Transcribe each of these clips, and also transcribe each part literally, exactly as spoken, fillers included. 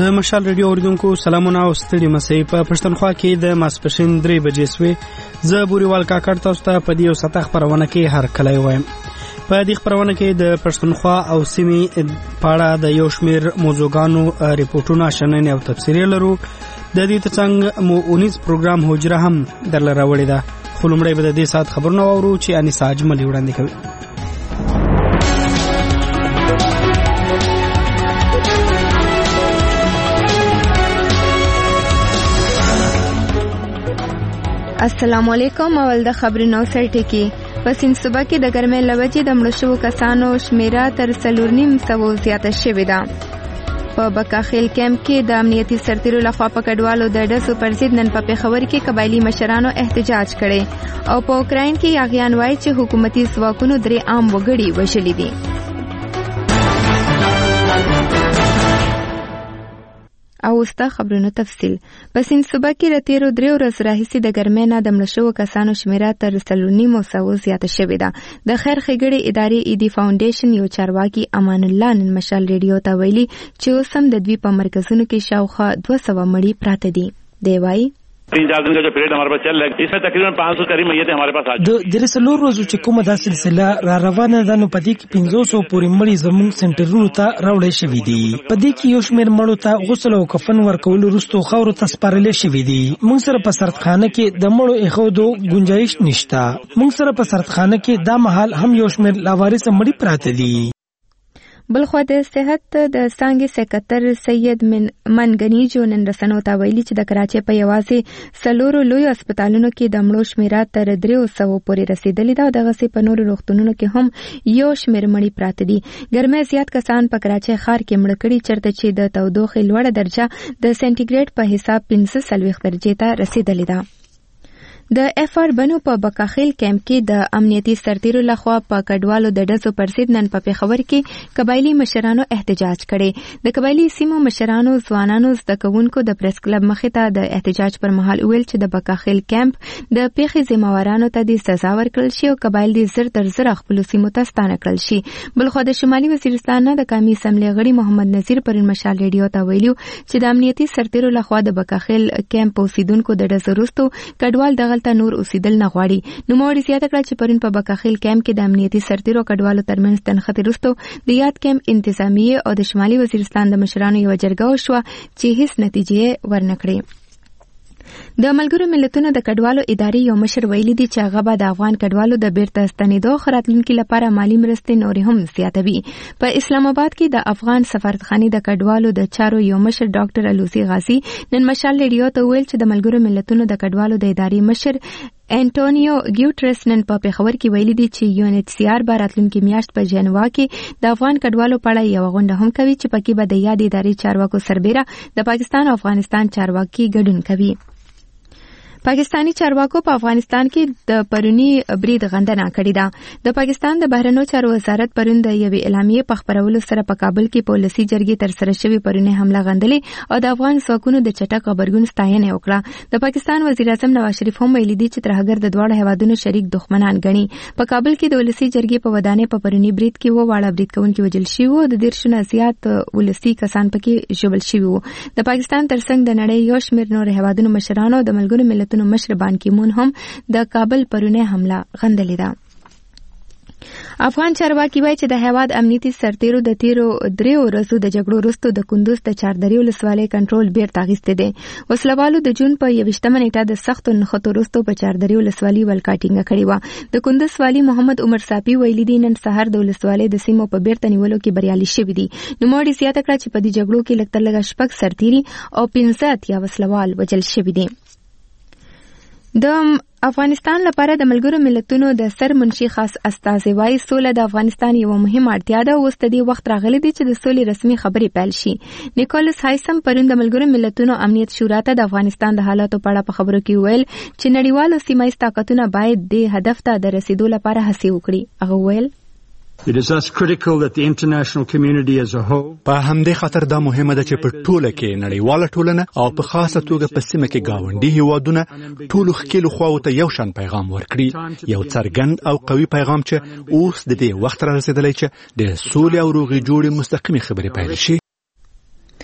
د مشال ریډیو اوریدونکو سلامونه او ستړي مسئ په پښتونخوا کې د ماسپښین درې بجې سوې زه بوريوال کاکړ تاسو ته په دې یو ساعت خبرونه کې هر کله وایم. په دې خبرونه کې د پښتونخوا او سیمې په اړه د یو شمېر موضوعګانو ریپورتونه شننې او تفسیرې لرو. د دې ترڅنګ مو اونیز پروګرام هجره هم درله راوړې ده. خو لومړی به د دې ساعت خبرونه واورو چې انیسا اجملي وړاندې کوي. السلام علیکم. اول د خبرونو سر ټکی. په سیند صوبه کې د ګرمۍ له وجې د مړو شوو کسانو شمیره تر څلور نیم سوو زیاته شوې ده. په بکاخیل کیمپ کې د امنیتي سرتیرو لخوا په کډوالو د ډزو پر ضد نن په پېښور کې قبایلي مشرانو احتجاج کړی او په اوکراین کې یاغیان وایي چې حکومتي ځواکونو درې عام وګړي وژلي دي. او وستا خبرونو تفصیل. په سیند صوبه کې د تیرو درې ورځو راهیسې د ګرمۍ نه د مړو شوو کسانو شمیره تر څلور نیمو سوو زیاته شوې ده. د خیر ښېګړې ادارې ایدي فاونډیشن یو چارواکي امان الله نن مشال ریډیو ته ویلي چې اوس هم د دوی په مرکزونو کې شاوخوا دوه سوه مړي پراته دي. دی وایي तीन चार दिन का जो पीरियड हमारे पास चल रहा है इसमें तकरीबन पाँच सौ करीब मैयत हमारे पास आ د درسلور روزو چې کومه دا سلسله را روانه ده نو پدې کې پنځه سوه پورې مړي زموږ سنټرونو ته راوړل شوي دي. پدې کې یو شمېر مړو ته غسل او کفن ورکولو وروسته خاورو ته سپارل شوي دي. موږ سره په سردخانه کې د مړو ایښودو گنجایش نشته. موږ سره په سردخانه کې دا مهال هم یو شمېر لاوارث مړي پراته دي. بلخوا د صحت د څانګې سکرټر سید منګنی جو نن رسنیو ته ویلي چې د کراچۍ په یوازې څلورو لویو هسپتالونو کې د مړو شمیره تر دریو سوو پورې رسیدلې ده او دغسې په نورو روغتونونو کې هم یو شمېر مړي پراته دي. ګرمۍ زیات کسان په کراچۍ ښار کې مړه کړي چېرته چې د تودوخې لوړه درجه د سینټیګریډ په حساب پنځه څلوېښت درجې ته رسیدلې ده. د اف آر بنو په بکاخیل کیمپ کې د امنیتي سرتیرو لخوا په کډوالو د ډزو پر ضد نن په پېښور کې قبایلي مشرانو احتجاج کړی. د قبایلي سیمو مشرانو ځوانانو زده کوونکو د پریس کلب مخې ته د احتجاج پر مهال ویل چې د بکاخیل کیمپ د پیښې ذمہوارانو ته د سزا ورکړل شي او قبایل د زر تر زر خپلو سیمو ته ستانه کړل شي. بلخوا د شمالي وزیرستان نه د قومي اسمبلۍ غړي محمد نذیر پرون مشال ریډیو ته ویلي چې د امنیتي سرتیرو لخوا د بکاخیل کیمپ اوسیدونکو د ډزو وروسته کډوال دغه ته نور اوسیدل نه غواړي. نوموړي زیاته کړه چې پرون په بکاخیل کیمپ کې د امنیتي سرتیرو کډوالو ترمنځ تنخته وروسته د یاد کیمپ انتظامیه او د شمالي وزیرستان د مشرانو یوه جرګه وشوه چې هیڅ نتیجې ورنکړې. د ملګرو ملتونو د کډوالو ادارې یو مشر ویلي دی چې هغه به د افغان کډوالو د بیرته ستنېدو ښه راتلونکي لپاره مالي مرستې نورې هم زیاتوي. په اسلام آباد کې د افغان سفارتخانې د کډوالو د چارو یو مشر ډاکټر الوسی غازي نن مشال ریډیو ته ویل چې د ملګرو ملتونو د کډوالو د ادارې مشر انټونیو ګیوټرس نن په پېښور کې ویلي دی چې یو ان ایچ سی آر به راتلونکي میاشت په جنوا کې د افغان کډوالو په اړه یوه غونډه هم کوي چې پکې به د یاد ادارې چارواکو سربیره د پاکستان او افغانستان چارواکي ګډون کوي. پاکستانی چارواکو په افغانستان کې د پرونی برید غندنه کړې ده. د پاکستان د بهرنیو چارو وزارت پرون د یوې اعلامیې په خپرولو سره په کابل کې په ولسي جرګې ترسره شوې پرونی حمله غندلې او د افغان ځواکونو د چټک غبرګون ستاینه وکړه. د پاکستان وزیر اعظم نواز شریف هم ویلي دی چې ترهګر د دواړو هیوادونو شریک دښمنان ګڼي. په کابل کې د ولسي جرګې په ودانۍ په پرونی برید کې و واړه برید کوونکي وژل شوي وو. د دېرشو نه زیات ولسي کسان پکې ژوبل شوي وو. د پاکستان ترڅنګ د نړۍ یو شمېر نور هیوادونو مشرانو د ملګرو ملتونو مشر بان کی مون هم د کابل پرونه حمله غندلې ده. افغان چارواکي وایي چې د هیواد امنیتي سرتیرو د تیرو دریو ورځو د جګړو وروسته د کندوز د چاردرې ولسوالۍ کنټرول بیرته اخیستی دی. وسلوالو د جون په یویشتمه نیټه د سختو نښتو وروسته په چاردرې ولسوالۍ ولکه ټینګه کړې وه. د کندوز والي محمد عمر صافي ویلي دی نن سهار د ولسوالۍ د سیمو په بیرته نیولو کې بریالي شوي دي. نوموړي زیاته کړه چې په دې جګړو کې لږ تر لږه شپږ سرتیري او پنځه اتیا وسلوال وژل شوي دي. د افغانستان لپاره د ملګرو ملتونو د سر منشي خاص استازی وایي سوله د افغانستان یوه مهمه اړتیا ده. اوس د دې وخت راغلی دی چې د سولې رسمي خبرې پیل شي. نیکولس هایسم پرون د ملګرو ملتونو امنیت شورا ته د افغانستان د حالاتو په اړه په خبرو کې ویل چې نړیوالو سیمه ییز طاقتونه باید دې هدف ته د رسیدو لپاره هڅې وکړي. هغه ویل It is thus critical that the international community as a whole په همدې خاطر دا مهمه ده چې په ټوله کې نړیواله ټولنه او په خاصه توګه په سیمه کې ګاونډي هیوادونه ټولو ښکېلو خواو ته یو شان پیغام ورکړي. یو څرګند او قوي پیغام چې اوس د دې وخت را رسېدلی چې د سولې او روغې جوړې مستقیمې خبرې پیل شي.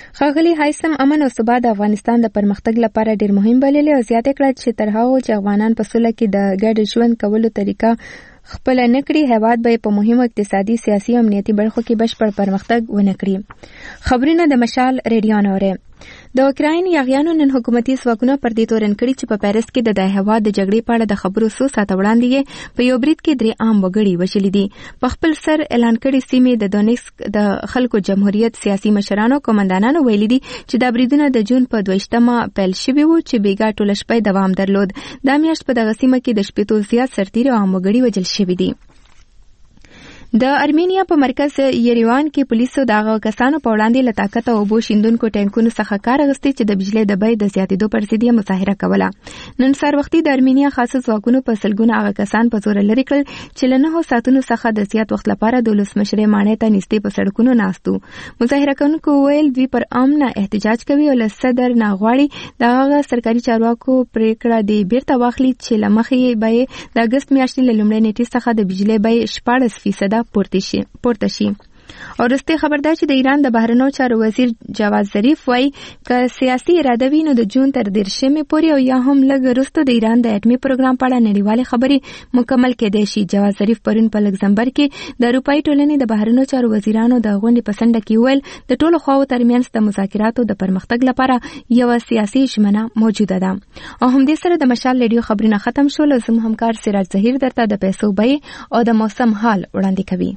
ښاغلي هایثم امن او ثبات د افغانستان د پرمختګ لپاره ډېر مهم بللی او زیاته کړه چې تر هغو چې افغانان په سوله کې د ګډ ژوند کولو طریقه خپل نه کړي هیواد به په مهمو اقتصادي سیاسي او امنیتي برخو کې بشپړ پرمختګ ونه کړي. خبرونه د مشال ریډیو نوره. د اوکراین یاغیانو نن حکومتي ځواکونه پر دې تورن کړي چې په پیرس کې د دای هیواد د جګړې په اړه د خبرو څو ساعته وړاندې په یو برید کې درې عام وګړي وژلي دي. په خپل سر اعلان کړي سیمې د دونیسک د خلکو جمهوریت سیاسي مشرانو کمانډانانو ویلي دي چې دا بریدونه د جون په دویشتمه پیل شوي وو چې بیګا ټوله شپه دوام درلود. دا میاشت په دغه سیمه کې د شپېتو زیات سرتیري او عام وګړي وژل شوي دي. د ارمینیا په مرکز یریوان کې پولیسو د هغه کسانو په وړاندې له طاقت او اوبو شیندونکو ټانکونو څخه کار اخیستی چې د بجلی د بیې د زیاتېدو پر ضد یې مظاهره کوله. نن سهار وختي د ارمینیا خاصه ځواکونو په سلګونه هغه کسان په زوره لرې کړل چې له نهو ساعتونو څخه د زیات وخت لپاره د ولسمشرې ماڼۍ ته نږدې په سړکونو ناست وو. مظاهره کوونکو ویل دوی پر امن احتجاج کوي او له صدر نه غواړي د هغه سرکاري چارواکو پریکړه دې بیرته واخلي چې له مخې به د اګست میاشتې له لومړۍ نیټې څخه د بجلی بیې شپاړس فیصده پورته شي پورته شي. او وروستي خبر دا چې د ایران د بهرنیو چارو وزیر جواد ظریف وایي که سیاسي اراده وي نو د جون تر دېرشمې پورې او یا هم لږ وروسته د ایران د اټومي پروګرام په اړه نړیوالې خبرې مکمل کېدای شي. جواد ظریف پرون په لکزمبرګ کې د اروپایي ټولنې د بهرنیو چارو وزیرانو د غونډې په څنډه کې ویل د ټولو خواو ترمنځ د مذاکراتو د پرمختګ لپاره یوه سیاسي ژمنه موجوده ده. او همدې سره د مشال ریډیو خبرونه ختم شول. زموږ همکار سراج ظهیر درته د پیسو بیې او د موسم حال وړاندې کوي.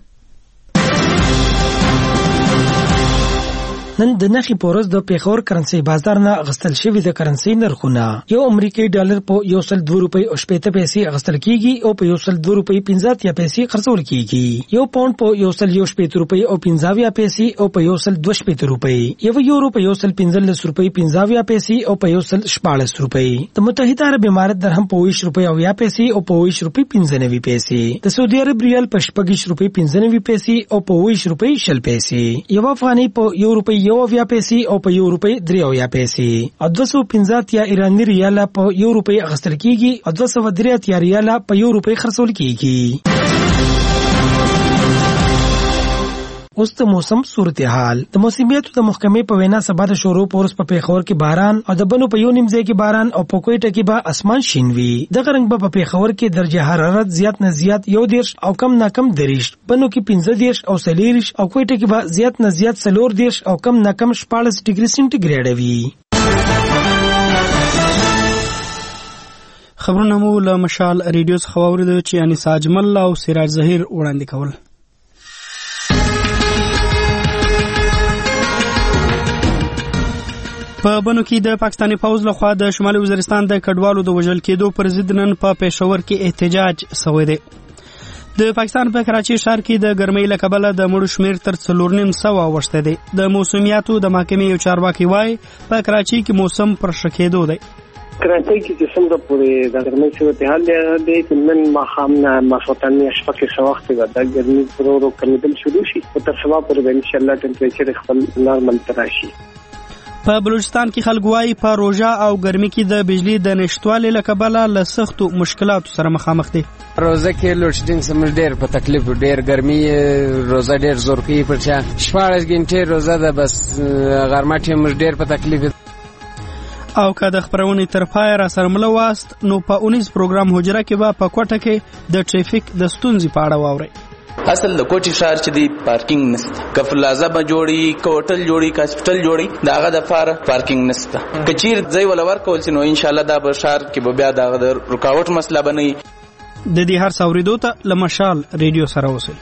نن د نخي پورز د پیښور کرنسي بازار نه غستل شوی د کرنسي نرخونه یو امریکایي ډالر په یو سل دوه روپۍ او شپږ پیسې غستل کیږي او په یو سل دوه روپۍ پنځه یا پیسې خرڅول کیږي. یو پاوند په یو سل یو شپږ روپۍ او پنځه یا پیسې او په یو سل دوه شپږ روپۍ. یو یورو په یو سل پنځلس روپۍ پنځه یا پیسې او په یو سل شپاړس روپۍ. د متحده عرب امارات درهم په ویش روپۍ او یا پیسې او په ویش روپۍ پنځه نوي پیسې. د سعودي عرب ریال په شپږ روپۍ پنځه نوي پیسې او په ویش روپۍ شل پیسې. یو افغاني په یو روپۍ یو یا پیسې او په یو روپۍ درې یا پیسې. او دوه سوه پنځه یا ایراني ریال په یو روپۍ اخیستل کیږي او دوه سوه درې یا ریال په یو روپۍ خرڅول کیږي. اوس د موسم صورتحال. د موسمیاتو د محکمې په وینا سبا د شروع پورس په پیښور کې باران او د بنو په یو نیم ځای کې باران او په کوټه کې به اسمان شین وي. د غرنګ په پیښور کې درجه حرارت زیات نه زیات یو دیرش او کم نه کم دریش، بنو کې پنځه دیرش او سلیریش او کوټه کې به زیات نه زیات څلور دیرش او کم نه کم شپاړس ډیګري سنټیګریډ وي. خبرونه مو له مشال ریډیو څخه واوریدل چې انیسا اجمل او سراج ظهیر وړاندې کول. په بنو کې د پاکستاني پوځ لخوا د شمالي وزیرستان د کډوالو د وژل کېدو پر ضد نن په پېښور کې احتجاج شوی دی. د پاکستان په کراچي ښار کې د ګرمۍ له کبله د مړو شمېر تر څلور نیم سوه اوښتی دی. د موسمیاتو د محکمې یو چارواکي وایي په کراچي کې موسم پر ښه کېدو دی. کراچۍ کې چې څومره پورې د ګرمۍ صورتحال دی چې نن ماښام نه ماخوتن شپه کې څه وخت به د ګرمۍ ورو ورو کمېدل شروع شي او تر سبا پورې به انشاءالله ټمپریچر خپل نارمل ته راشي. په بلوچستان کې خلک وایي په روژه او ګرمي کې د بجلی د نشتوالي له کبله له سختو مشکلاتو سره مخامخ دي. روزه کې لوډ شیډینګ سم ډېر په تکلیف ډېر ګرمي روزه ډېر زور کوي پر چا شپاړس غنټې روزه ده بس غرمه ټیم ډېر په تکلیف. او که د خبرونې تر پای را سره مله واست نو په اونیز پروګرام حجره کې به په کوټه کې د ټریفیک د ستونزې په اړه واورئ. اصل د کوټي ښار چې دی پارکینګ نشته، که پلازا به جوړي، که هوټل جوړي، که هسپټل جوړي، دا هغه د فار پارکینګ نشته. که چیر ځای ولا ورکول شي نو ان شاء الله دا به ښار کې به بیا دا د رکاوټ مسله بنئ. د دې هر څاوریدو ته لمشال ریډیو سره اوسئ.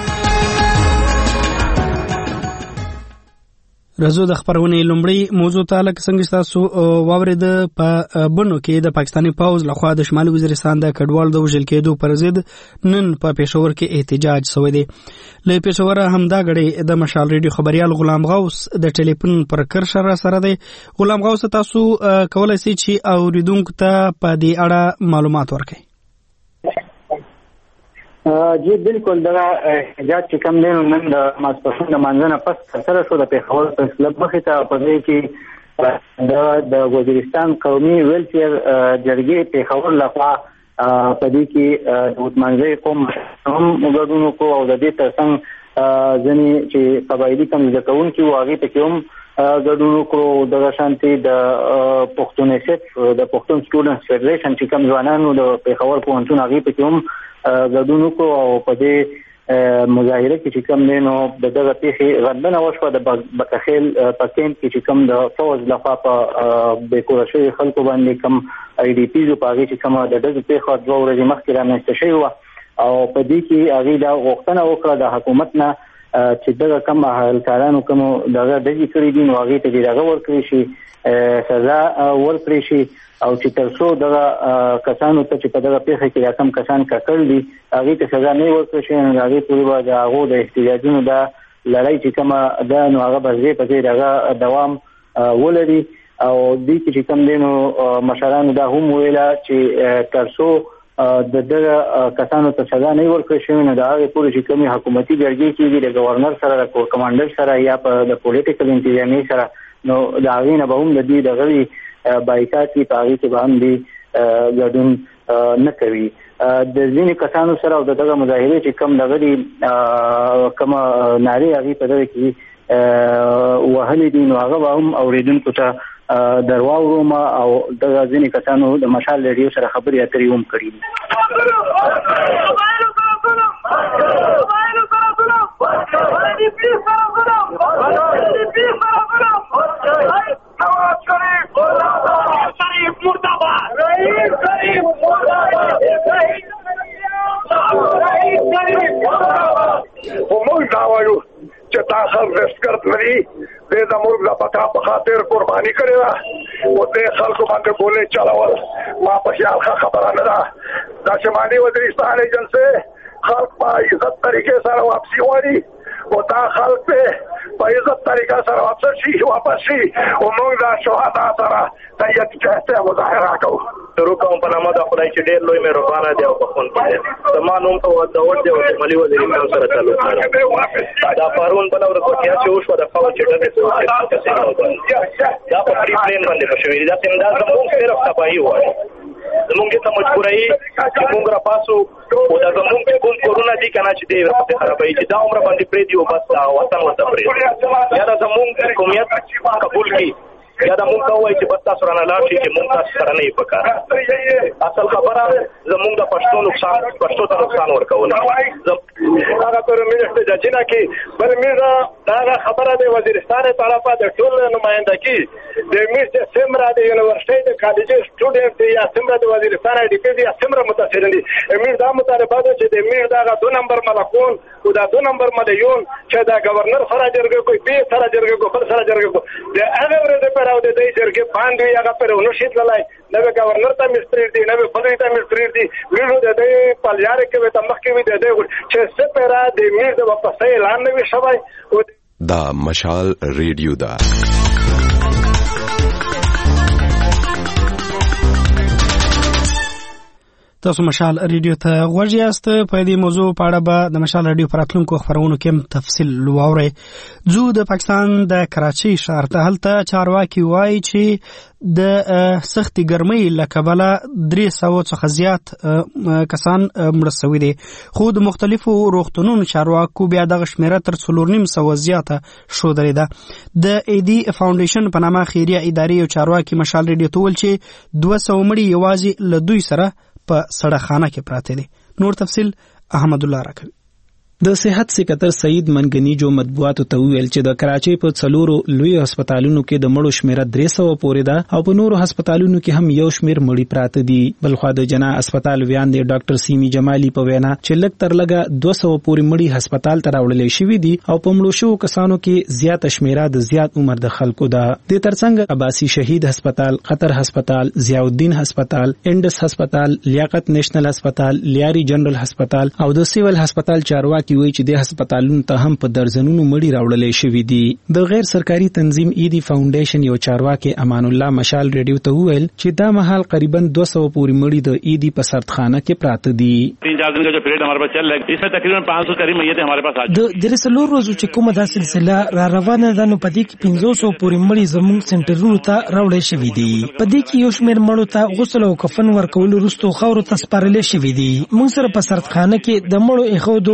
رزو د خبرونې لومړی موضوع ته لکه څنګه تاسو واورید په بنو کې د پاکستاني پوځ لخوا د شمالي وزیرستان د کډوالو د وژل کېدو پر ضد نن په پېښور کې احتجاج شوی دی. له پېښوره همدا غړي د مشال ریډیو خبريال غلام غوث د ټلیفون پر کرشه سره دی. غلام غوث تاسو کولای شئ چې اوریدونکو ته په دې اړه معلومات ورکړئ. جی بالکل دا احتجاج چې کم دی نن د ماسپښین د مانځنه پس سره شو د پیښور په کلب مخې ته په ځای کې د وزیرستان قومي ویلچیر جرګې پیښور لخوا په دې کې د وټمانځي قوم هم ګډون وکړو او د دې ترڅنګ ځینې چې قبایلي کم زده کوونکي وو هغې پکې هم ګډون وکړو. دغه شانتي د پښتون ایسف د پښتون سټوډنټس فدریشن چې کوم ځوانانو د پیښور پوهنتون هغه په کوم ګډون وکړو او په دې مظاهره کې چې کوم نو د دغه پیښې غندنه وشوه. د بکخیل په کیمپ کې چې کوم د فوج لخوا په بیکورشي خلکو باندې کوم ای ډي پی زو پاږي چې کوم د دغه پیښه دوه ورځې مخکې رامنځته شوی و او په دې کې هغه دا غوښتنه وکړه د حکومت نه چې دغه کوم اهلکارانو کوم دغه دغه کړی دي نو هغه ته دغه ورکړي شي سزا ورکړي شي او چې تر څو دغه کسانو ته چې په دغه پیښه کې راکم کسان کړل دي هغه ته سزا نه ورکړي شي نو هغه په وجه د هغه د احتجاجونو د لړۍ چې کوم د نو هغه بځې په دې دغه دوام ولري او دې چې کوم دینو مشرانو دا هم ویلا چې تر څو د دغه کسانو ته سزا نه ورکړي شي نو دا هغه پوره چې کومي حکومتي جرګې کې د گورنر سره د کور کمانډر سره یا په د پولیټیکل انتظامی سره نو دا غوینه به هم د دې دغه بایکاټي پاغي کې باندې دي ګډون نه کوي. د ځینې کسانو سره او دغه مظاهره چې کم دغه دي کوم ناري هغه په دغه کې وهلي دي نو هغه هم اوریدونکو ته درواو ما او د ځینې کسانو د مشال ریډیو سره خبرې اترې هم کړې دي. چې تاسو رسکرت لري د زموږ د پتا په خاطر قرباني کړې ده او د خلکو باندې بوله چلاول ما په خیال خبره نه ده. دا شمالي وزیرستان ایجنسي خلک په عزت طریقې سره واپسی وړي او دا خلک په عزت طریقې سره واپس شي واپس شي او موږ دا شهدا سره د یتکاسه مظاهره کوو. روکم په نامه د خدای چې ډېر لوی مهربانه دی او په خون کې زمانوم ته د اور دی او شمالي وزیرستان سره تعلق لري. دا پرون بل ورځ کې چې وشو د فوج چې دا په پری پلین باندې شوې دا څنګه زموږ صرف تباہي وایي زموږ ته مجبورای چې موږ را پاسو او دا زموږ کوم کورونا دي کنه چې دی ورته خرابې چې دا عمر باندې پرې دی او بس دا وطن وته پرې یا دا زموږ قومیت قبول کی یا دا مونږ ته وایي چې بس تاسو رانه لاړ شئ چې مونږ تاسو سره نه یې پکار. اصل خبره زموږ د پښتو نقصان پښتو ته نقصان ورکول هغه پر منسټر ججینا کې بل میرا دا خبره د وزیرستان طرفه د ټول نمائندګي د میرز سمرا د یونیورسيټي د کالج سټوډنټ یا سمرا د وزیرستان د پی یا سمرا متأثرین دي. امیر دا مطالبه ده چې د میر دا دو نمبر ملکون او دا دو نمبر مليون چې دا گورنر سره جرګه کوي به سره جرګه کوي بل سره جرګه کوي د هغه ورته پر او د دې جرګه باندې هغه پر ونو شیت لای نو گورنر ته مستری دي نو بلې ته مستری دي ویلو د دې پالیار کې به تمخ کې وي د دې چې سپرا د میر د واپسې اعلان نه وي شوی. دا مشال ریډیو دا تاسو مشال ریډیو ته غوږ یاست. په دې موضوع په اړه به د مشال ریډیو پراتلونکو خبرونو کې تفصیل لواورئ. زو د پاکستان د کراچۍ ښار ته هلته چارواکي وایي چې د سختي ګرمۍ له کبله درې سوه څخه زیات کسان مړه سوي دي خو د مختلفو روغتونونو چارواکو بیا دغه شمیره تر څلور نیم سوه زیاته ښودلې ده. د ایدي فاونډیشن په نامه خیریه ادارې یو چارواکي مشال ریډیو ته وویل چې دوه سوه مړي یوازې له دوی سره په سړه خانه کې پراته دي. نور تفصیل احمد الله راکوي. د صحت سکتر سعید منګنی جو مطبوعاتو ته ویل چې د کراچۍ په څلورو لوی هسپتالونو کې د مړو شمیره درې سوه پورې ده او په نورو هسپتالونو کې هم یو شمیر مړي پراته دي. بلخوا د جنا هسپتال ویان دی ډاکټر سیمی جمالی په وینا چې لږ تر لږه دوه سوه پورې مړي هسپتال ته راوړل شوي دي او په مړو شوو کسانو کې زیاته شمیره د زیات عمر د خلکو ده. د ترڅنګ عباسی شهید هسپتال، قطر هسپتال، ضیاء الدین هسپتال، انډس هسپتال، لیاقت نېشنل هسپتال، لیاري جنرال هسپتال او د سیول هسپتال چارواکي وایي چې د هسپتالونو ته هم په درزنونو مړي راوړل شوي دي. د غیر سرکاري تنظیم ایدي فاونډیشن یو چارواکي امان الله مشال ریډیو ته وویل چې دا مهال قریبا دوه سوه پورې مړي د ایدي په سردخانه کې پراته دي. تین چار دن کا جو پیریڈ ہمارے پاس چل رہا ہے اس میں تقریباً پانچ سو قریب میتیں ہمارے پاس آ چکی. د درسلور روزو چې کومه دا سلسله را روانه ده نو په دې کې پنځه سوه پورې مړي زموږ سنټرونو ته راوړل شوي دي. په دې کې یو شمېر مړو ته غسل او کفن ورکولو وروسته خاورو ته سپارل شوي دي. موږ سره په سردخانه کې د مړو ایښودو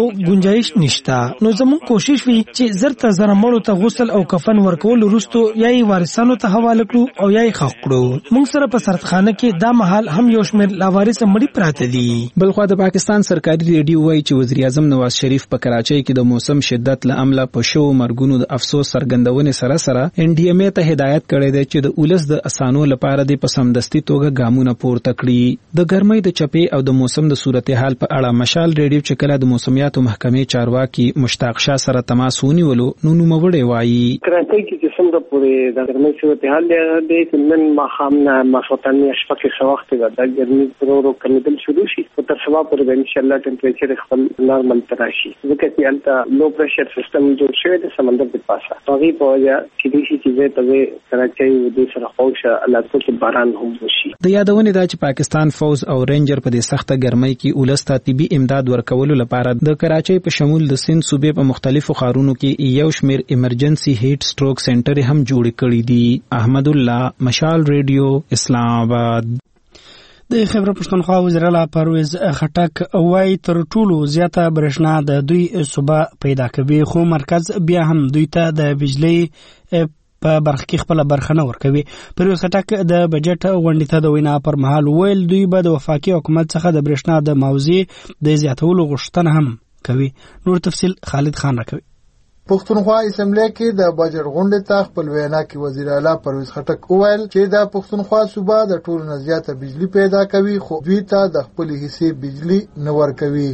گنجائش نشته. نو زموږ کوشش وی چې زر ته زر مړو ته غسل او کفن ورکول وروسته یا یې وارثانو ته حواله کړو او یا یې ښخ کړو. موږ سره په سردخانه کې دا مهال هم یو شمېر لاوارثه مړي پراته دي. بلخوا د پاکستان سرکاري ریډیو وایي چې وزیر اعظم نواز شریف په کراچۍ کې د موسم شدت له امله په شو مرګونو د افسوس څرګندونې سره سره ان ډي ام اي ته هدایت کړی دی چې د اولس د اسانو لپاره د په سمدستي توګه ګامونه پورته کړي. د ګرمۍ د چپې او د موسم د صورتحال په اړه مشال ریډیو چې کله د موسمیاتو محکمې چارواکي مشتاق شاه سره تماس ونیولو نو نوموړی وایي کراچۍ کې چې څومره پورې د ګرمۍ صورتحال دی چې نن ماښام نه ماخوتن شپه کې څه وخت به د ګرمۍ ورو ورو کمیدل شروع شي او تر سبا پورې به انشاءالله ټمپریچر خپل نارمل ته راشي. ځکه چې هلته لو پریشر سیستم جوړ شوی دی سمندر د پاسه هغې په وجه کېدای شي چې ځای په ځای کراچۍ دې سره خوږ علاقو کې باران هم وشي. د یادونې دا چې پاکستان فوز او رینجر په دې سخته ګرمۍ کې اولس ته طبي امداد ورکولو لپاره د کراچۍ په شمول د سند صوبې په مختلفو ښارونو کې یو شمېر ایمرجنسي هیټ سټروک سنټر هم جوړ کړي دي. احمد الله، مشال ریډیو، اسلام آباد. د خیبر پښتونخوا وزیر اعلی پرویز خټک وایي تر ټولو زیاته برېښنا د دوی صوبه پیدا کوي خو مرکز بیا هم دوی ته د بجلی په برخه کې خپل برخه نه ورکوي. پرویز خټک د بجټ غونډې ته د وینا پر مهال ویل دوی به د وفاقي حکومت څخه د برېښنا د موضوع د زیاتولو غوښتنه هم کوي. نور تفصیل خالد خان راکوي. پښتونخوا اسمبلی کې د بجټ غونډې ته خپل وینا کې وزیر اعلی پرویز خټک وویل چې د پښتونخوا صوبه د ټولو نه زیاته بجلی پیدا کوي خو دوی ته د خپل حصې بجلی نه ورکوي.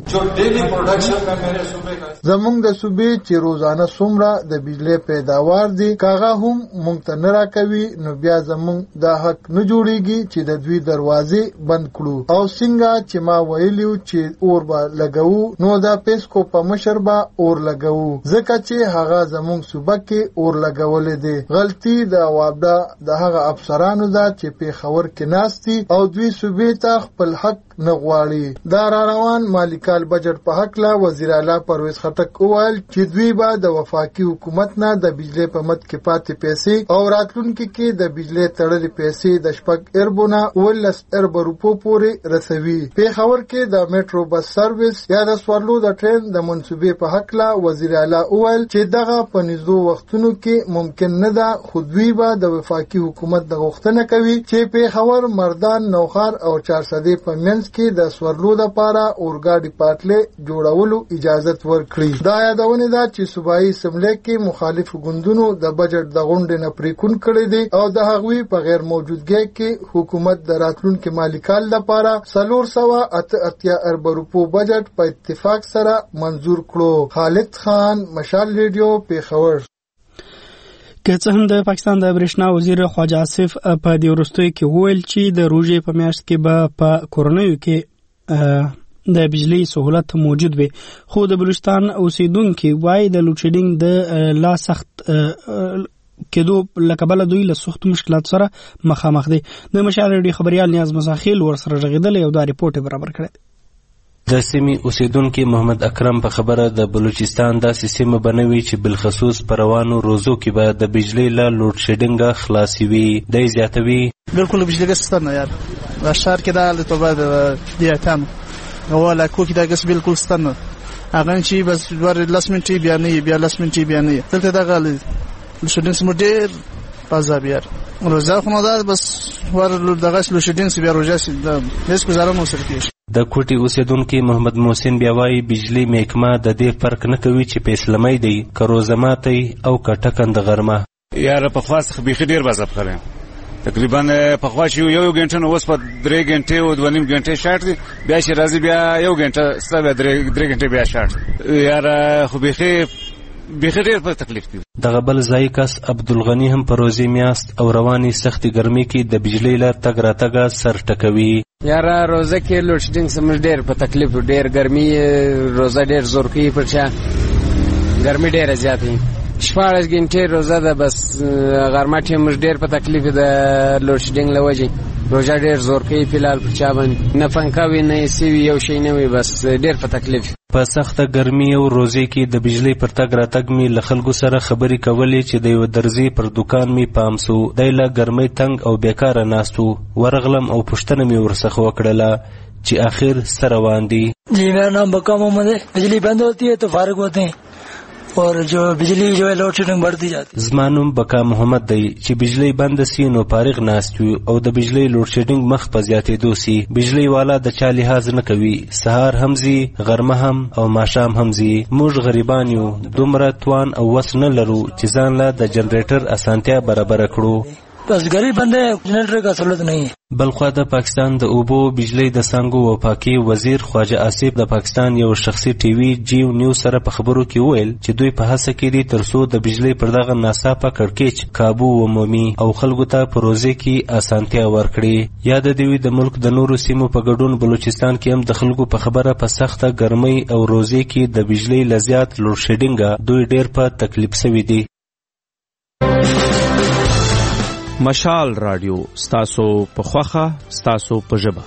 زمونږ د صوبې چې روزانه څومره د بجلی پیداوار دي کاغه هم مونږ ته نه راکوي نو بیا زمونږ د حق نه جوړیږي چې د دوی دروازې بند کړو. او څنګه چې ما ویلیو چې اور به لګوو نو د پیسکو په مشر به اور لګوو ځکه چې هغه زمونږ صوبه کې اور لګولې دي. غلطي د وابډا د هغه افسرانو ده چې پیښور کې ناستي او دوی صوبې ته خپل حق نه غواړي. دا را روان مالیکال بجټ په حق لا وزیر اعلی پرویز خټک وویل چې دوی به د وفاقي حکومت نه د بجلی په مد کې پاتې پیسې او راتلونکي کې د بجلی تړلې پیسې د شپږ اربونه ولس ارب روپو پورې رسوي. پیښور کې د میټرو بس سرویس یا د سوارلو د ټرین د منصوبې په حق لا وزیر اعلی وویل چې دغه په نږدو وختونو کې ممکن نه ده خو دوی به د وفاقي حکومت د غوښتنه کوي چې پیښور، مردان، نوښار او چارسدې په منځ کې د سوارلو لپاره اورګاډي پټلۍ جوړولو اجازت ورکړي. دا یادونه ده چې صوبایي اسمبلی کې مخالف ګوندونو د بجټ د غونډې نه پریکون کړی دی او د هغوی په غیر موجودګۍ کې حکومت د راتلونکي مالي کال لپاره څلور سوه اته اتیا ارب روپو بجټ په اتفاق سره منظور کړو. خالد خان، مشال ریډیو، پیښور. که څه هم د پاکستان د برېښنا وزیر خواجه آصف په دې وروستیو کې وویل چې د روژې په میاشت کې به په کورنیو کې د بجلی سہولت موجود وي خو د بلوچستان اوسیدونکي وایي د لوډ شیډینګ د لا سخت کېدو له کبله دوی له سختو مشکلاتو سره مخامخ دي. د مشال ریډیو خبریال نیاز مزاخیل ورسره غږېدلی او دا ریپورټ برابر کړی. د سیمې اوسیدونکي محمد اکرم په خبره د بلوچستان داسې سیمه بنوي چې بالخصوص په روانو روزو کې به د بجلی له لوډ شیډینګ خلاصي وي. دی زیاتوي بالکل بجلی ګس ستنه یار د ښار کې دا له توبه د دیاتانو او لا کو کې دا ګس بالکل ستنه هغه چې بس ور لاس منټي بیا نه بیا لاس منټي بیا نه دلته دا غل شیډینګ سم ډیر پازاب یار روزه خو نه ده بس ور دغه شیډینګ بیا روزه د هیڅ گزاره مو سره کیږي. د کوټي اوسیدونکي محمد محسن بیا وايي بجلی محکمه د دې فرق نه کوي چې په اسلامي دی که روزه ماتي او که ټکند غرمه. یاره په خاص بیخي ډیر بازاب کړم تقریبا په خوا چې یو یو غنټه نو اوس په درې غنټې او دوه نیم غنټې شارټ دی بیا چې راځي بیا یو غنټه ستاسو درې درې غنټې بیا شارټ یاره خو بیخي بیخي ډیر په تکلیف دی. دغه بل ځای کس عبدالغنی هم په روزي میاشت او رواني سختي ګرمۍ کې د بجلی له تګ راتګه سر ټکوي. یاره روزه کې لوډ شیډینګ سم ډیر په تکلیف ډیر ګرمي روزه ډیر زور کوي پر چا ګرمي ډیر زیاتې شپاړس غنټې روزه ده بس غرمه ټیم ډیر په تکلیف د لوډ شیډینګ لوجي روزه ډیر زور کوي فلال پر چا باندې نه پنکاوي نه سی یو شي نه وي بس ډیر په تکلیف. په سخته ګرمي او روزي کې د بجلی پر تګ راتګ می له خلکو سره خبرې کولې چې د یو درزي پر دکان می پام سو دی له ګرمۍ تنگ او بیکاره ناستو ورغلم او پښتنه می ورڅخه وکړله چې اخر سره روان دي. जी मेरा नाम बक्का मोहम्मद है। बिजली बंद होती है तो फारिग होते हैं और जो बिजली जो है लोड शेडिंग बढ़ती जाती है। زمانم بقا محمد دی چې بجلی بند سی نو فارغ ناست وي او د بجلی لوډ شیډینګ مخ په زیاتېدو سي. بجلی والا د چا لحاظ نه کوي، سهار هم زی، غرمه هم او ماښام هم زی. موږ غریبان یو، دومره توان او وس نه لرو چې ځان له د جنریټر اسانتیا برابر کړو. بس غریب بندے جنریٹر کا سہولت نہیں ہے. بلخوا د پاکستان د اوبو بجلی د سانګو او پاکي وزیر خواجه آصف د پاکستان یو شخصي ټي وي جیو نیوز سره په خبرو کې وویل چې دوی په هڅه کې دي ترڅو د بجلی پر دغه ناڅاپه کړکېچ کابو ومومي او خلکو ته په روزي کې اسانتیا ورکړي. یاد دی د ملک د نورو سیمو په ګډون بلوچستان کې هم د خلکو په خبره په سخته ګرمۍ او روزي کې د بجلی لزیات لوډ شیډینګ دوی ډېر په تکلیف سوي دي. مشال رادیو ستاسو په خوخه ستاسو په ژبه.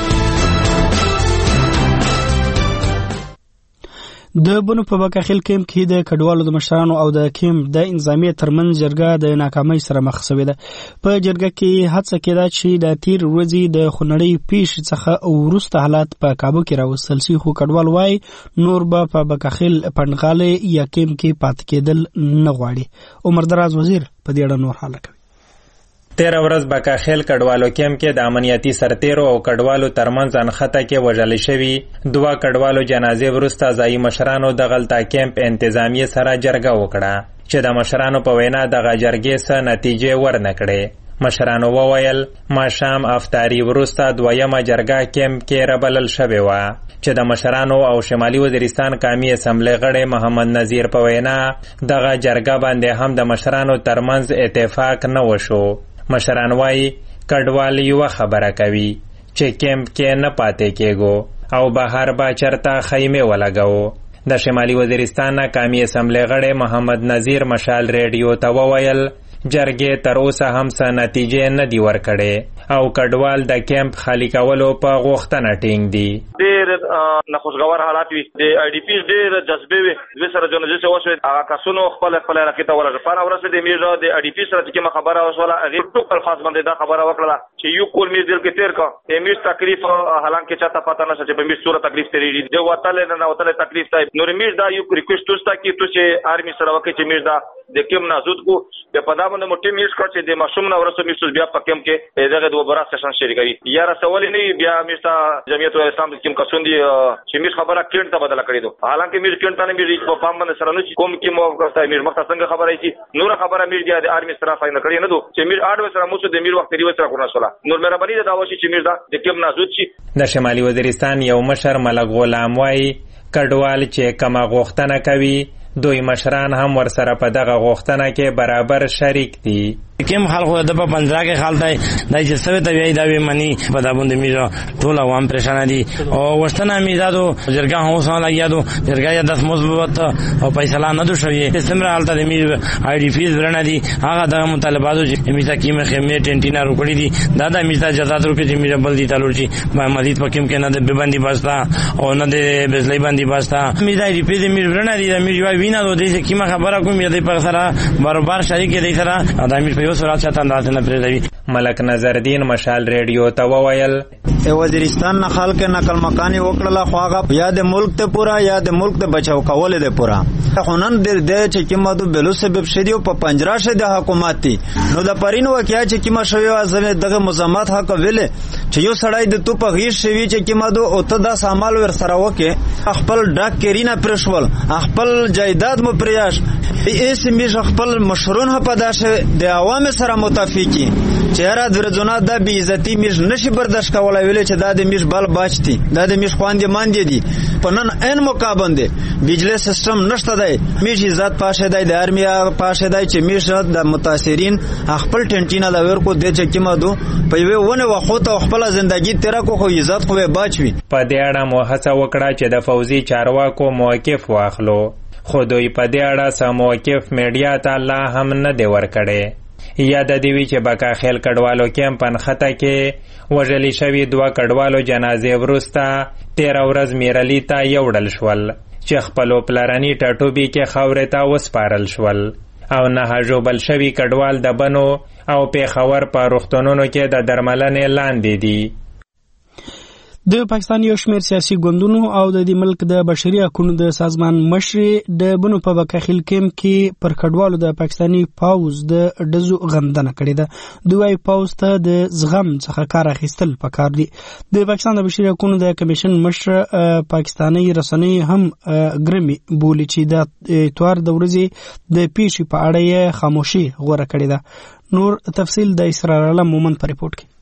د بنو په بکاخیل کیمپ کې د کډوالو د مشرانو او د کیمپ د انظامیه ترمنځ جرګه د ناکامۍ سره مخ شوې ده. په جرګه کې هڅه کېده چې د تیر ورځې د خونړۍ پیښې څخه وروسته حالات په کابو کې راوستل شي، خو کډوال وایي نور به په بکاخیل پنډغالۍ یا کیمپ کې پاتې کېدل نه غواړي. عمر دراز وزیر په دې اړه نور حاله کوي. تیره ورځ بکاخیل کډوالو کیمپ کې د امنیتي سرتیرو او کډوالو ترمنځ انخته کې وژل شوي دوه کډوالو جنازې وروسته ځایي مشرانو د غلطه کیمپ انتظامیه سره جرګه وکړه چې د مشرانو په وینا دغه جرګې څه نتیجې ورنه کړې. مشرانو وویل ماښام افطاري وروسته دویمه جرګه کیمپ کې رابلل شوې وه چې د مشرانو او شمالي وزیرستان قومي اسمبلی غړی محمد نذیر په وینا دغه جرګه باندې هم د مشرانو ترمنځ اتفاق نه وشو. مشران وایي کډوال یوه خبره کوي چې کیمپ کې نه پاتې کېږو او بهر به چرته خیمې ولګوو. د شمالي وزیرستان قومي اسمبلی غړی محمد نذیر مشال ریډیو ته وویل جرګې تر اوسه هم څه نتیجې نه دي ورکړې او کډوال د کیمپ خالی کولو په غوښتنه ټینګ دي. ډېر ناخوشګوار حالات وي، د آی ډي پي ډېر جذبې وي. دوی سره جنازې چې وشوې هغه کسونو خپل خپل علاقې ته ورغلل. په هغه ورځ د میږه د آی ډي پي سره چې کومه خبره وشوله هغې ټوک الفاظ باندې دا خبره وکړله چې یو کول میږ دل کې تېر کړه. د میږ تکلیف حالانکې چاته پته نشته چې په میږ څومره تکلیف تېرېږي. د وتلی نه وتلی تکلیف ته نور میږ دا یو ریکویسټ توسته کړي تو چې آرمي سره وکړي چې میږ دا د کیم نازود کو په پدا باندې موټی میس کړ چې د ماشوم نو ورسو میس بیا په کیم کې دغه دوه برا سیشن شریکوي یا رسول نه بیا میستا جمعیت اسلام کیم کسون دي چې میس خبره کینټ ته بدل کړی دو. حالانکه میس کینټ نه میس په پام باندې سره نو کوم کې مو کوته میس مخ څنګه خبره ایږي نور خبره میس دی د آرمي سره فاین کړی نه دو چې میس اډو سره مو د میس وخت دی سره کورنا سره نور مهرباني دا وشي چې میس دا د کیم نازود شي. د شمالي وزیرستان یو مشر ملک غلام وای کډوال چې کما غوښتنه کوي دوی مشران هم ورسره په دغه غوښتنه کې برابر شریک دي. کیم خلکو د په پنځه کې خالته دای چې سوي ته وی دا وی منی په دا باندې میږه ټول عوام پریشان دي او وشتنه میزادو جرګه هم وسه لګیادو جرګه یا داس مثبت او فیصله نه دوشوي سمره حالت د میږه آی ډی فیز ورنه دي هغه د مطالباتو چې میته کیمه خیمه ټینټینا روکړي دي دا د میته جزات روکي چې میږه بل دي تلور چې مزید په کیم کې نه د بندي باستا او نه د بزلی بندي باستا میته آی ډی فیز میږه ورنه دي د میږه وینا دوی چې کیمه خبره کوم یې په سره برابر شریک دي سره ادمیر ملک نظردین مشال ریډیو ته وویل وزیرستان نه خلک نقل مکانی وکړه خو هغه یا د ملک ته پورا یا د ملک ته بچاو کول دي پورا خونن د دې چې کیمه د بلو سبب شدیو په پنجره شه د حکومت دي نو د پرین وکیا چې کیمه شوی ازمه دغه مزامات حق ویله چې یو سړی د تو په غیر شوی چې کیمه دو او ته د سامان ور سره وکه خپل ډاک کرینا پرشول خپل جایداد مو پریاش ایس می خپل مشرون په داشه د عوام سره متفقی چهره درځونه د بی عزتی میش نشي برداشت کولای ویل چې دا د میش بل باچتي دا د میش خواندې مان دي پنن ان مقابنده بجلی سیستم نشته دی میش عزت پاشه دی د ارمیا پاشه دی چې میش د متاثرین خپل ټنټینا د ورکو د چې کیمه دو په یو ونه وخت خپل ژوندۍ تیر کو خو عزت خو باچوي. په دې اړه مو هڅه وکړه چې د فوزي چارواکو موقف واخلو خو دوی په دې اړه سم موقف میډیا ته لا هم نه دی ورکړی. یاد دی وی چې بکاخیل کډوالو کیمپ انخته کې وژل شوي دوه کډوالو جنازې وروسته تیره ورځ میرالي ته یوړل شول چې خپلو پلرني ټاټوبي کې خاورې ته وسپارل شول او نه ژوبل شوي کډوال د بنو او پیښور په روغتونونو کې د درملنې لاندې دي. د پاکستان یو شمېر سیاسي ګوندونو او د دې ملک د بشري حقوقو د سازمان مشرې د بنو په بکاخیل کیمپ کې پر کډوالو د پاکستاني پاوز د ډزو غندنه کړې ده. دوی پاوز ته د زغم څخه کار اخیستل پکار دي. د پاکستان د بشري حقوقو د کمیشن مشر پاکستاني رسنۍ هم ګرمي بولي چې د اتوار د ورځې د پیښې په اړه یې خاموشي غوره کړې ده. نور تفصیل د اسرار علم مومن په ریپورت کې.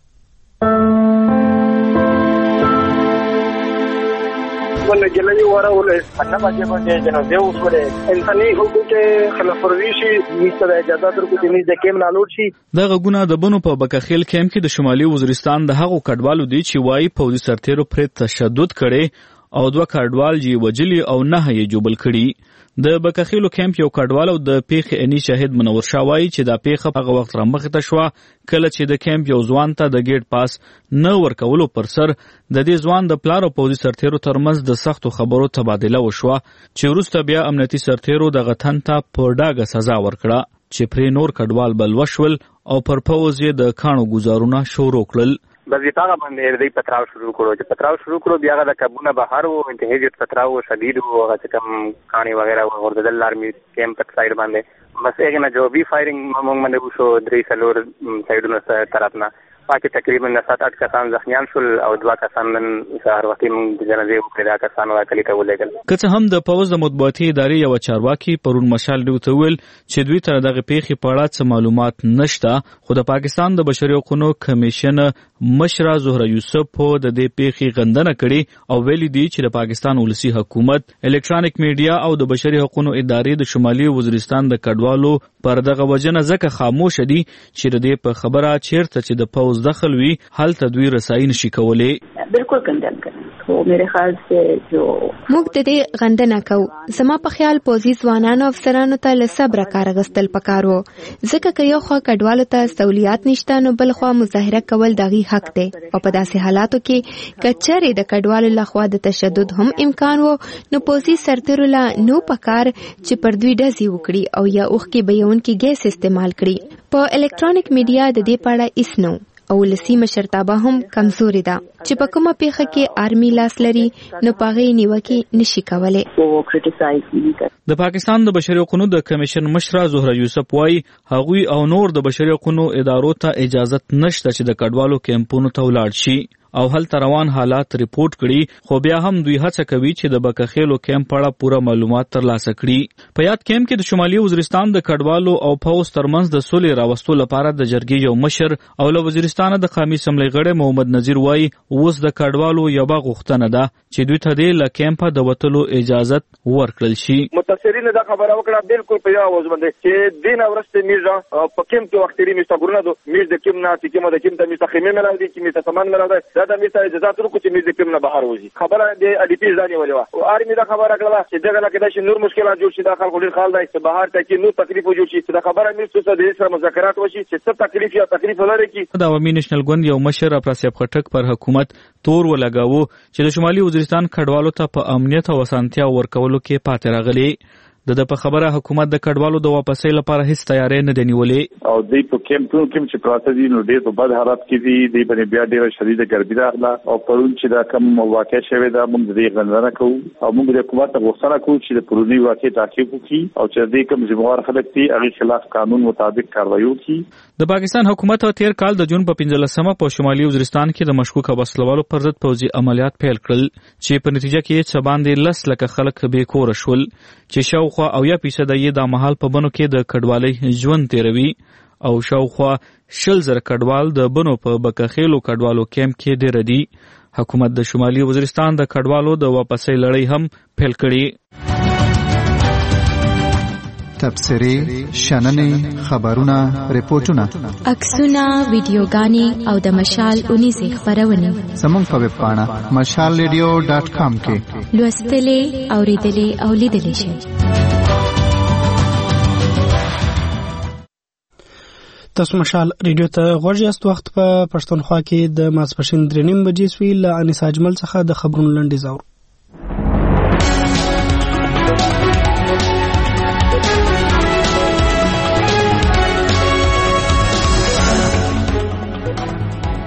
ولې جلوي وراولې انا باندې باندې جنازه وسوله انساني حقوق خلاف ورزي شي مستر اجازه ترکو چې د کیم نالوټ شي. د غوونه د بنو په بکاخیل کیمپ کې د شمالي وزیرستان د هغو کډوالو دي چې وايي پوځي سرتیرو پر تشدد کړي او دوه کډوال جی وجلی او نه یې جوبل کړي. د بکاخیلو کیمپ یو کډوال او د پیښې اني شاهد منور شاوای چې دا پیښه هغه وخت رامخ ته شو کله چې د کیمپ یو ځوان ته د گیټ پاس نه ورکولو پر سر د دې ځوان د پلار او پوځي سرتیرو ترمنځ د سختو خبرو تبادله وشوه چې وروسته بیا امنیتي سرتیرو د غتن ته په ډاګه سزا ورکړه چې پرې نور کډوال بل وشول او پر پوځ یې د کانو گزارونه شروع کړل. بس یہ پاگا بندے اردائی پتراو شروع کرو جو پتراو شروع کرو بیاغا دا کبونا بہار ہو انتہی جو پتراو شدید ہو اگر چکم کانی وغیرہ اور ددل آرمی کیمپ تک سائڈ باندے بس ایک نا جو بھی فائرنگ مونگ مندے بوشو دری سلور سائڈوں طرفنا باقی تقریبا سات آٹھ کسان زخمیان شول او دوا کسان نن سهار وختي موږ جنازې وکړې دا کسان واکلي ته ولېږل. که څه هم د پوځ د مطبوعاتي ادارې یو چارواکي پرون مشال ډیو ته ویل چې دوی تر دغه پیښې په اړه څه معلومات نشته خو د پاکستان د بشري حقوقو کمیشن مشره زهره یوسف په د دې پیښې غندنه کړې او ویلي دي چې د پاکستان ولسی حکومت الکترونیک میډیا او د بشري حقوقو ادارې د شمالي وزیرستان د کډوالو پر دغه وجنه ځکه خاموش دي چې د دې په خبره چیرته چې د پوځ دخل وی حل تدویر رسائی نشي کولای. بالکل کندل کړي خو میرے خیال سے جو موږ د دې غندنه کوو. زما په خیال پوځي ځوانانو او افسرانو ته له صبره کار اخیستل پکار وو ځکه که یو خوا کډوالو ته سہولیات نشته نو بل خوا مظاهره کول دغه حق دی او په داسې حالاتو کې کچېرې د کډوالو لخوا د تشدد هم امکان وو نو پوځي سرتیرو لا نو پکار چې پر دوی ډزې وکړي او یا اوخ کې بیونکي ګیس استعمال کړي. په الکترونیک میډیا د دې پاړه اسنو او لسی مشرتابه هم کمزوري ده چې په کومه پیښه کې آرمي لاس لري نو پاغې نیوکه نشي کولای. د پاکستان د بشري حقوقو د کمیشن مشره زهره یوسف وايي هغوی او نور د بشري حقوقو ادارو ته اجازه نشته چې د کډوالو کیمپونو ته ولاړ شي او هلته روان حالات ریپورت کړي خو بیا هم دوی هڅه کوي چې د بکاخیلو کیمپ په اړه پوره معلومات ترلاسه کړي. په یاد کیمپ کې د شمالي وزیرستان د کډوالو او پوځ ترمنځ د سولې راوستلو لپاره د جرګې یو مشر او له وزیرستان د قومي اسمبلی غړی محمد نذیر وايي اوس د کډوالو یو غوښتنه ده چې دوی ته د کیمپ د وتلو اجازه ورکړل شي. متاثرین دا خبره وکړه بالکل په یو وځ باندې چې دین اورسته میرزا په کیمپ کې وختري میستا ګورنه دو میز د کیمپ نه چې کیمپ د کیمپ د مستخیمه ملاوي دي چې میستا سامان ملاوي دا د میستا اجازه ترکو چې میز د کیمپ نه بهر وځي. خبره د ادي پیز دانی ولې وا او ارمي دا خبره کړه چې دغه نه کېدای شي نور مشکلات جوړ شي د خلکو ډیر خال دی چې بهر ته کې نور تکلیف جوړ شي دا خبره مې څه د سره مذاکرات وشي چې څه تکلیف یا تکلیف لري کې. د عوامي نېشنل ګوند یو مشر افراسیاب خټک پر حکومت تور ولګاوه چې د شمالي وزیرستان کډوالو ته په امنیت او اسانتیا ورکولو کې پاتې راغلي. د په خبره حکومت د کډوالو د واپسۍ لپاره هیڅ تیاری نه دی نیولې او دوی په کیمپونو کې چې پراته دي نو ډېر په بد حالات کې دي دوی باندې بیا ډېره شدیده ګرمي راغله او پرون چې دا کوم واقع شوې ده موږ د دې غندنه کوو او موږ د حکومت ته غوښتنه کوو چې د پرونی واقع تعقیب وکړي او چې د کوم ذمہوار خلک دي هغه خلاف قانون مطابق کاروایی وکړي. د پاکستان حکومت تیر کال د جون په پنځلسمه په شمالي وزیرستان کې د مشکوک وسلوالو پر ضد پوځي عملیات پیل کړل چې په نتیجه کې څه باندې لس لکه خلک بې کوره شول چې شاوخوا اویا فیصد یې د مهال په بنو کې د کډوالۍ ژوند تیروي او شاوخوا شل زره کډوال د بنو په بکاخیلو کډوالو کیمپ کې ډیر دي. حکومت د شمالي وزیرستان د کډوالو د واپسۍ لړۍ هم پیل کړي. تبصرې، شننې، خبرونه، ریپورتونه، عکسونه، ویډیوګانې او د مشال اونیزې خپرونې زموږ په ویب پاڼه مشال ریډیو ډاټ کام کې لوستلې، اوریدلې او لیدلې شئ. تاسو مشال ریډیو ته غوږ یاست. وخت په پښتونخوا کې د ماسپښین درې نیم بجې سوي. له انیس اجمل څخه د خبرونو لنډیز اورو.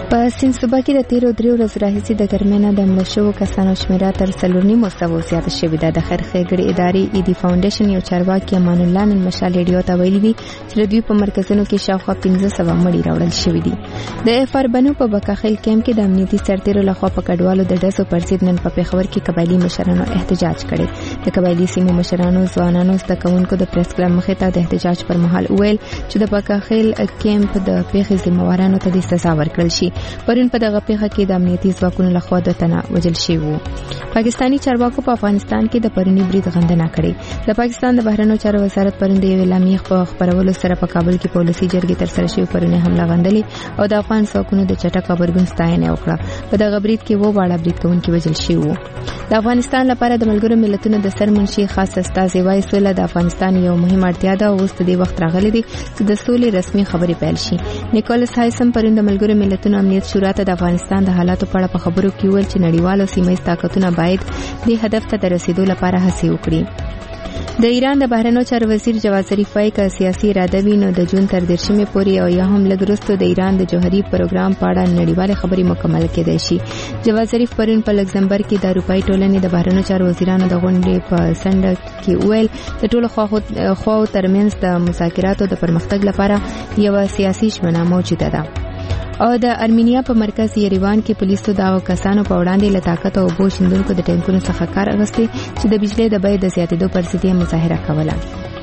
په سیند صوبه کې د تیرو دریو ورځو راهیسې د ګرمۍ نه د مړه شوو کسانو شمېره تر څلور نیمو سوو زیاته شوې ده. د خیر ښېګړې ادارې ایدي فاونډیشن یو چارواکي امان الله نن مشال ریډیو ته ویلي دي چې د دوی په مرکزونو کې شاوخوا پنځه سوه مړي راوړل شوي دي. د اف آر بنو په بکاخیل کیمپ کې د امنیتي سرتیرو لخوا په کډوالو د ډزو پر ضد نن په پېښور کې قبایلي مشرانو احتجاج کړی. د قبایلي سیمو مشرانو ځوانانو زده کوونکو د پریس کلب مخې ته د احتجاج پر مهال وویل چې د بکاخیل کیمپ د پیښې ذمهوارانو ته د سزا ورکړل شي. پرون په دغه پیښه کې د امنیتي ځواکونو لخوا دوه تنه وژل شوي وو. پاکستاني چارواکو په افغانستان کې د پروني برید غندنه کړې. د پاکستان د بهرنیو چارو وزارت پرون د یوې اعلامیې په خپرولو سره په کابل کې په ولسي جرګې ترسره شوې پرونی حمله غندلې او د افغان ځواکونو د چټک غبرګون ستاینه وکړه. په دغه برید کې اووه واړه برید کوونکي وژل شوي وو. د افغانستان لپاره د ملګرو ملتونو د سرمنشي خاص استازي وایي سوله د افغانستان یو مهم اړتیا ده او اوس د دې وخت راغلی دی چې د سولې رسمي خبرې پیل شي. نیکولس هایسم پرون د ملګرو ملتونو امنیت شورا ته د افغانستان د حالاتو په اړه په خبرو کې ویل چې نړیوال او سیمهییز طاقتونه باید دې هدف ته د رسیدو لپاره هڅې وکړي. د ایران د بهرنیو چارو وزیر جواد ظریف وايي که سیاسي اراده وي نو د جون تر دېرشمې پورې او یا هم لږ وروسته د ایران د جوهري پروګرام په اړه نړیوالې خبرې مکمل کېدای شي. جواد ظریف پرون په لکزمبرګ کې د اروپایي ټولنې د بهرنیو چارو وزیرانو د غونډې په څنډه کې ویل د ټولو خواو ترمنځ د مذاکراتو د پرمختګ لپاره یوه سیاسي ژمنه موجوده ده. او د ارمینیا په مرکز یریوان کې پولیسو د هغو کسانو په وړاندې له طاقت او اوبو شیندونکو د ټینکونو څخه کار اخیستی چې د بجلۍ د بیې د زیاتېدو پر ضد یې مظاهره کوله.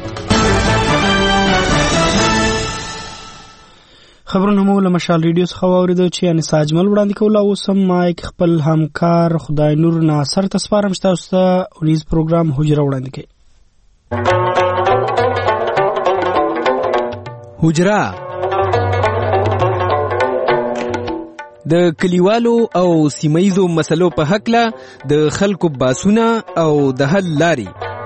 خبرونه مو له مشال ریډیو څخه واورېدو چې انیسا اجمل وړاندې کوله. اوس هم مایک خپل همکار خدای نور ناصر ته سپارم چې تاسو ته اونیز پروګرام حجره وړاندې کوي. حجره د کلیوالو او سیمایزو مسلو په حقله د خلکو باسونه او د حل لاري.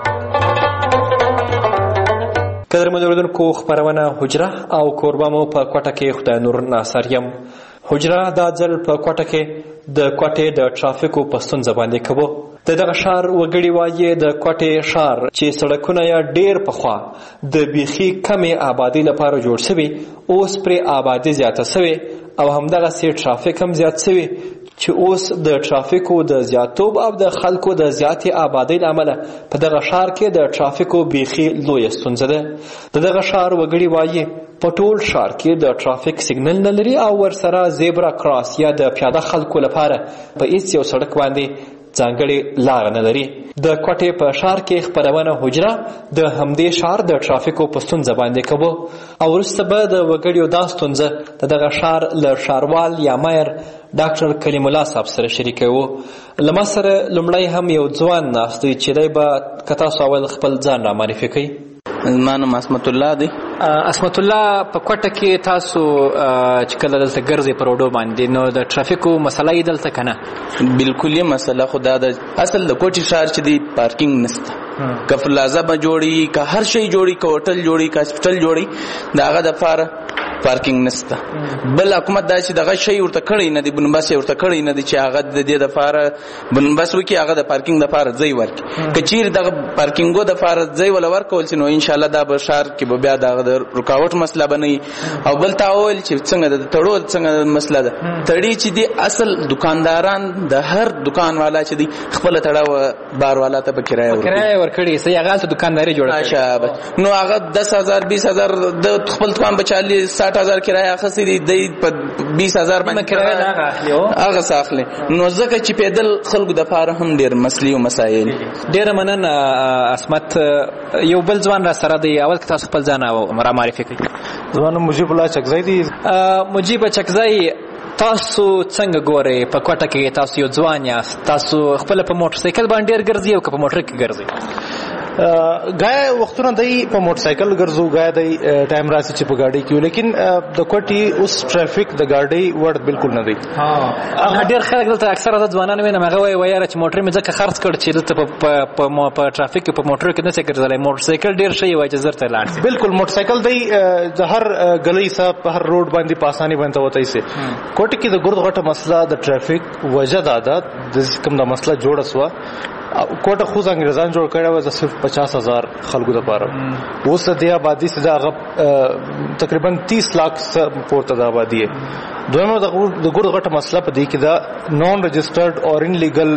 قدرمنو اوریدونکو خپرونه حجره او کوربه مو په کوټه کې خدای نور ناصر یم. حجره دا ځل په کوټه کې د کوټې د ټرافیکو په ستونزه باندې کوو. د دغه ښار وګړي وایي د کوټې ښار چې سړکونه یې ډېر پخوا د بیخي کمې آبادۍ لپاره جوړ شوي اوس پرې آبادي زیاته شوې او همدغسې ټرافیک هم زیات شوي چې اوس د ټرافیکو د زیاتوب او د خلکو د زیاتې آبادۍ له امله په دغه ښار کې د ټرافیکو بیخي لویه ستونزه ده. د دغه ښار وګړي وایي په ټول ښار کې د ټرافیک سیګنل نه لري او ورسره زیبرا کراس یا د پیاده خلکو لپاره په هیڅ یو سړک باندې ځانګړې لار نه لري. د کوټې په ښار کې خپرونه حجره د همدې ښار د ټرافیکو په ستونزه باندې کوو او وروسته به د وګړیو دا ستونزه د دغه ښار له ښاروال یا مایر ډاکټر کلیم الله صاحب سره شریکوو. له ما سره لومړی هم یو ځوان ناست دی چې دی به که تاسو اول خپل ځان رامعرفي کوئ. زما نوم عصمت الله دی. عصمت الله په کوټه کې تاسو چې کله دلته ګرځئ په روډو باندې نو د ټرافیکو مسله یې دلته که نه؟ بلکل یې مسله خو دا ده اصل د کوټې ښار چې دی پارکینګ نشته. که پلازه به جوړي که هر شی جوړي که هوټل جوړي که هسپټل جوړي د هغه دپاره پارکینګ نشته. بل حکومت دا چې دغه شی ورته کړی نه دی بندوبست یې ورته کړی نه دی چې هغه د دې دپاره بندوبست وکړي هغه د پارکینګ دپاره ځای ورکړي. که چیرې دغه پارکینګو دپاره ځای وله ورکول شي نو انشاءالله دا به ښار کې به بیا دغه د رکاوټ مسله به نه وي. او بل تا وویل چې څنګه د تړو څنګه مسله ده. تړي چې دی اصل دکانداران د هر دکان والا چې دی خپله تړه بار والا ته به کرایه ورکړي کرایه ورکړي صحیح هغه هلته دکانداري جوړه کړي نو هغه دس هزار بیس هزار د خپل دکان به چالیس ساټ هزار کرایه اخیستې دي دی په بیس هزار باندې کرایه نه هغه اخلي هغه څه اخلي. نو ځکه چې پیدل خلکو دپاره هم ډېر مسلې او مسایل. ډېره مننه عصمت. یو بل ځوان را سره دی اول که تاسو خپل ځان رامعرفي کوئ. زما نوم مجیب الله چکزی دی. مجیب چکزی تاسو څنګه ګورئ په کوټه کې تاسو یو ځوان یاست تاسو خپله په موټر سایکل باندې ډېر ګرځئ او که په موټر کې ګرځئ؟ غایا وختونه دی په موټر سایکل ګرځو غایا دی ټایم راسي چې په ګاډي کې لیکن د کوټي اوس ټرافیک د ګاډي ور بالکل نه دی. ها ډېر خلک دلته اکثره د ځوانانو وینم هغه وایي وایي چې موټر مې ځکه خرڅ کړ چې دلته په په ټرافیک کې په موټر کې نشي ګرځېدلی. موټر سایکل ډېر ښه وایي چې زر ته لاړ شي. بالکل موټر سایکل دی د هر ګلۍ صاحب په هر روډ باندې په اساني باندې وتای سي. کوټي کې د ګرد غټه مسله د ټرافیک وجه ده د کوم د مسله جوړه سوه کوټه خو انګریزان جوړ کړی و صرف په پچاس هزار خلکو لپاره. اوس د دې آبادي چې هغه تقریبا تیس لاک پورته د آبادي. دویمه د ګرد غټه مسله په دې کې دا نان رجسٹرډ اور ان لیګل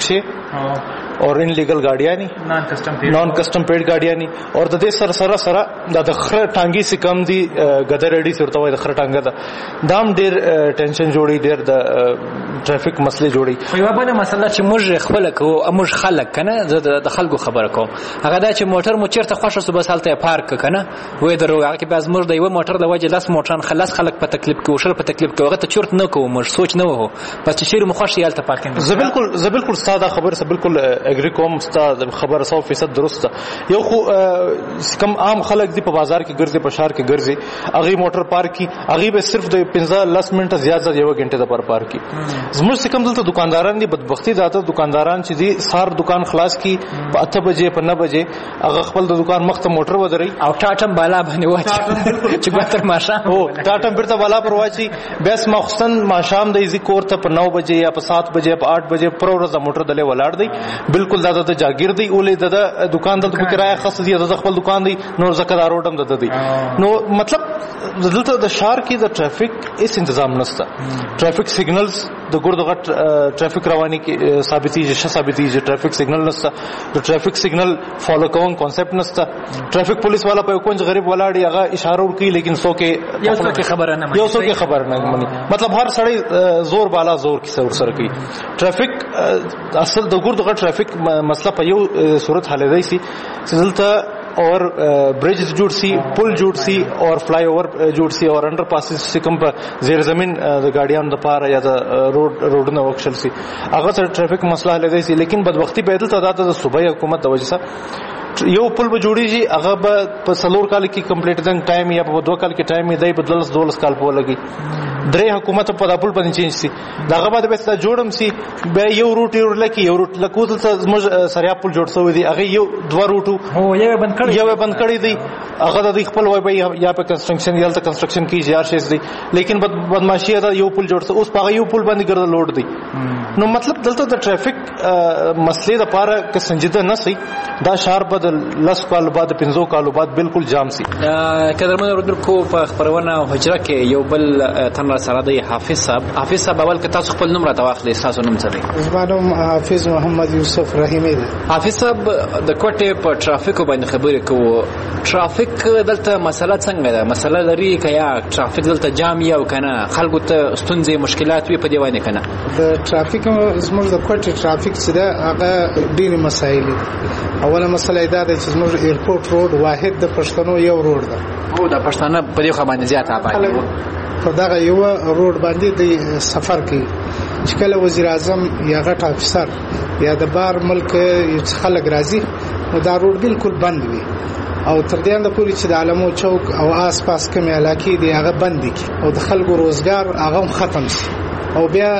رکشې اور ان لیګل ګاډیانی نان کسٹم پیډ ګاډیانی او د دې سره سره سره د خره ټانګي سي کم دي ګدر اډي سره توای د خره ټانګه ده دام ډیر ټینشن جوړي ډیر د ټرافیک مسلې جوړي. یو بل مسله چې موږ خپل کو موږ خلک کنه د خلکو خبره کوم هغه دا چې موټر مو چیرته خوښه سو بس حالت پارک کنه وې درو هغه کې باز موږ د یو موټر د وجه لاس موټر خلاص خلک په تکلیف کې وشل په تکلیف کې هغه ته چورت نه کوو موږ سوچ نه وو پس چې شیر مو خوښ یالته پارکینګ زه بالکل زه بالکل ساده خبره سره بالکل اګری کوم ستا خبره سو فیصد درسته. یو خو کم عام خلک دی په بازار کې ګرځي په شهر کې ګرځي هغه موټر پارک کی هغه به صرف د پنځه لس منټه زیات زیات یو غنټه د پر پارک کی. زموږ څخه کم دلته دکانداران دي بدبختی زیاته دکانداران چې دي سار دکان خلاص کی په اته بجې په نه بجې هغه خپل د دکان مخ ته موټر ودري او ټاټم بالا باندې واچي چې ګوتر ماشه او ټاټم بیرته بالا پر واچي بس مخصن ماشام د ایزي کور ته په نو بجې یا په سات بجې په آټ بجې پر ورځ موټر دلې ولاړ دی بالکل دا د جاگیر دی اولې د دکان د کرایه خاص دی د خپل دکان دی نور زکدار وټم د دی نو مطلب دلته د شهر کې د ټرافیک هیڅ تنظیم نشته. ټرافیک سیګنلز د ګرد غټ ټرافیک رواني کې ثابتي چې ثابتي چې ټرافیک سیګنل نشته د ټرافیک سیګنل فالو کوون کانسپټ نشته. ټرافیک پولیس والا په کونج غریب ولاړی هغه اشاره ورکي لیکن سو کې یو څه خبره نه یو څه خبر نه مانی مطلب هر سړی زور بالا زور کې سر سره کوي. ټرافیک اصل د ګرد غټ ټرافیک مسله په یو صورت حل دی سي چې دلته اور برجز جوړ سي پل جوړ سي اور فلای اوور جوړ سي اور انډر پاسز چې کوم په زیر زمين د ګاډیانو د پاره یا د روډ روډونو وکشل سي هغه سره ټرافیک مسله حل دی سي. لیکن بدبختی په دلته د صوبایي حکومت د وجه سره یو پل به جوړیږي هغه به په سلور کال کې کمپلیټ دن ټایم یا په دوه کال کې ټایم دی په دولس دولس کال په لګي درې حکومت په داپل باندې چینج سي داغه بعد به ست جوړم سي به یو روټ یو لکه یو روټ لکه څه زموږ سریا پل جوړ شوی دی هغه یو دوه روټو هو یو بند کړی یو بند کړی دی هغه د خپل وای به یا په کنستراکشن یا د کنستراکشن کې جار شي دی لیکن بدمعشی دا یو پل جوړ اوس په یو پل باندې ګرځي لوډ دی. نو مطلب دلته د ټرافیک مسلې د پاره ک سنجیده نه سي دا شهر بدل لس کال بعد پنځو کالو بعد بالکل جام سي. قدرمن اوریدونکو په خبرونه حجره کې یو بل تن سره دی حافظ صاحب. حافظ صاحب اول که تاسو خپل نوم راته واخلئ تاسو نوم څه دی؟ زما نوم حافظ محمد یوسف رحیمی دی. حافظ صاحب د کوټې په ټرافیک باندې خبرې کوو. ټرافیک دلته مسله څنګه ده؟ مسله لري که یا ټرافیک دلته جام یا کنه خلکو ته ستونزې مشکلات وي په دې باندې کنه؟ د ټرافیک زموږ د کوټې ټرافیک چې ده هغه ډېرې مسایل دي. اوله مسله دا ده چې زموږ ایرپورټ روډ واحد د پښتنو یو روډ ده. او د پښتانه په دې خوا باندې زیات آباد دي. په دغه یو روډ باندې د سفر کوي چې کله وزیر اعظم یا غټ افسر یا د بار ملک خلک راځي نو دا روډ بالکل بند وي او تر دې اند پورې چې د علمو چوک او آس پاس کومه علاقې دی هغه بند دي او د خلکو روزګار هغه ختم شي او بیا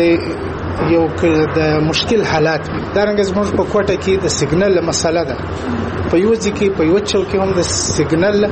د یو د مشکل حالات دا رنګ زموږ په کوټه کې د سیګنل مسله ده. په یو ځکه په یو چوک کې هم د سیګنل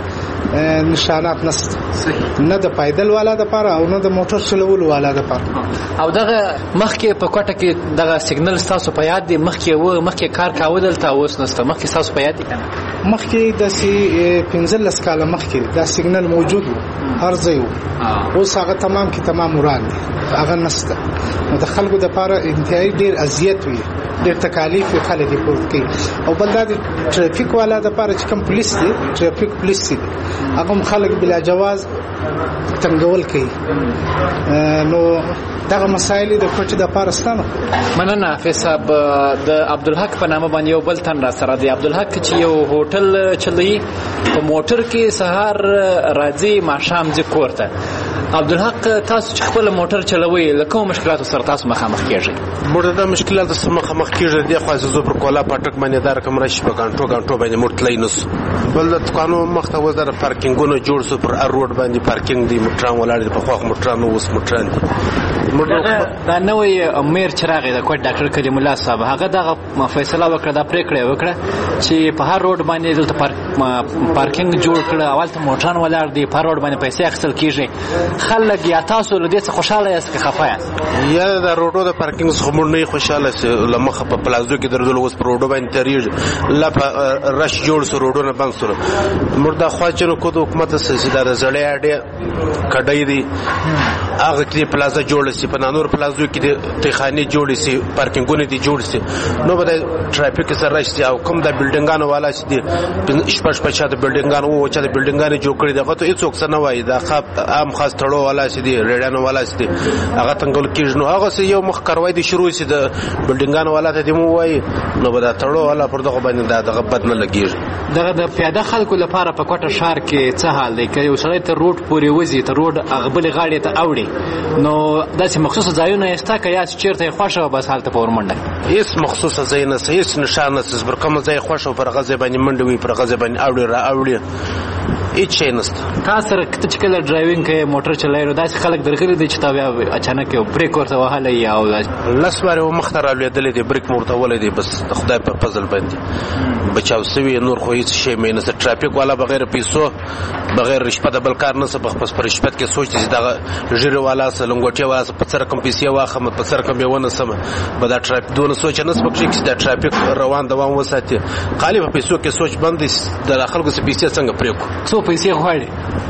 نشانات نشته نه د پایدل والا د پاره او نه د موټر چلولو والا د پاره. او دغه مخکې په کوټه کې دغه سیګنل تاسو په یاد دي مخکې و مخکې کار کاوه دلته اوس نشته مخکې تاسو په یاد دي کنه؟ مخکې د سی پنځلس کاله مخکې دا سیګنل موجود و هر ځای و اوس هغه تمام کې تمام وران دي هغه نشته. نو د خلکو د پاره انتهایی ډیر اذیت وي ډیر تکالیف خلک یې پورته کوي. او بل دا د ټرافیک والا د پاره چې کوم پولیس دي ټرافیک پولیس دي هغه خلک بلا جواز تنګول کوي. نو دغه مسایل د کوټې د پاره ستانه. مننه حافظ صاحب. د عبدالحق په نامه باندې یو بل تن را سره دی. عبدالحق چې یو هوټل چلوي په موټر کې سهار راځي ماښام ځي کور ته. عبدالحق تاسو چې خپل موټر چلوي له کوم مشکلاتو سره تاسو مخامخ کیږئ؟ موږ د مشکلاتو سره مخامخ کیږو د خو زو پر کولا پټک باندې دار کوم راشي په غنټو غنټو باندې موټلای نس بل د قانون مخته وزر پارکینګونو جوړ سو پر روډ باندې پارکینګ دی موټران ولاړ دي په خو موټران اوس موټران دا نوې میر چې راغی د کوټ ډاکټر کریم الله صاحب هغه دغه فیصله وکړه دا پریکړه وکړه چې په هر روډ باندې دلته پارکینګ جوړ کړه. اول ته موټران ولاړ دي په روډ باندې پیسې اخیستل کیږي. خلک یا تاسو له دې څخه خوشاله یاست که خفه یاست؟ یا د روډو د پارکینګ څخه موږ نه خوشاله سي لمخه په پلازو کې درځول اوس په روډو باندې تریږي لا په رش جوړ سره روډونه بند سره موږ د خواجنو کو د حکومت سره د زړې اډې کډای دي هغه کې پلازا جوړ سي په نانور پلازو کې د تخاني جوړ سي پارکینګونه دي جوړ سي نو به ټرافیک سره راشي او کوم د بلډینګانو والا چې دي شپږ پچا د بلډینګانو او چې د بلډینګانو جوړ کړي دغه ته هیڅ څوک نه وایي دا عام خاص تړو والا چې دي ریډانو والا چې دي هغه څنګه کېږي نو هغه یو مخ کاروي دي شروع سي د بلډینګانو والا ته دی مو وایي نو به دا تړو والا پر دغه باندې دا دغه بد نه لګیږي. دغه د پیاده خلکو لپاره په کوټه ښار کې څه حال دی؟ که یو سړی ته روډ پورې وځي ته روډ هغه بلې غاړې ته اوړي نو داسې مخصوصه ځایونه یې شته که یا چېرته یې خوښه وه بس هلته په ورمنډه؟ هېڅ مخصوصه ځای نشته هېڅ نښان نشته پر کومه ځای خوښه پر هغه ځای باندې منډه وي پر هغه ځای باندې اوړي را اوړي هیڅ شی نشته. تا سره ته چې کله ډرایوینګ کوې موټر چلایې نو داسې خلک درغلي دي چې تا بیا اچانک یو بریک ورته وهلی او لس وارې و مخته رالوېدلی دی بریک مو ورته وهلی دی بس د خدای په فضل باندې بچاو سوي نور خو هېڅ شی مې نشته. ټرافیک والا بغیر پیسو بغیر رشوته بل کار نشته بس په رشوت کې سوچ چې دغه ژیرې والا سه لنګوټې والا سه په څه رقم پیسې واخلم په څه رقم یې ونیسم به دا ټرافیک دونه سوچ نه شي پکې چې دا ټرافیک روان دوام وساتي خالي په پیسو کې سوچ بند دی د خلکو څه پیسې څنګه پرېکړو څو پیسې غواړي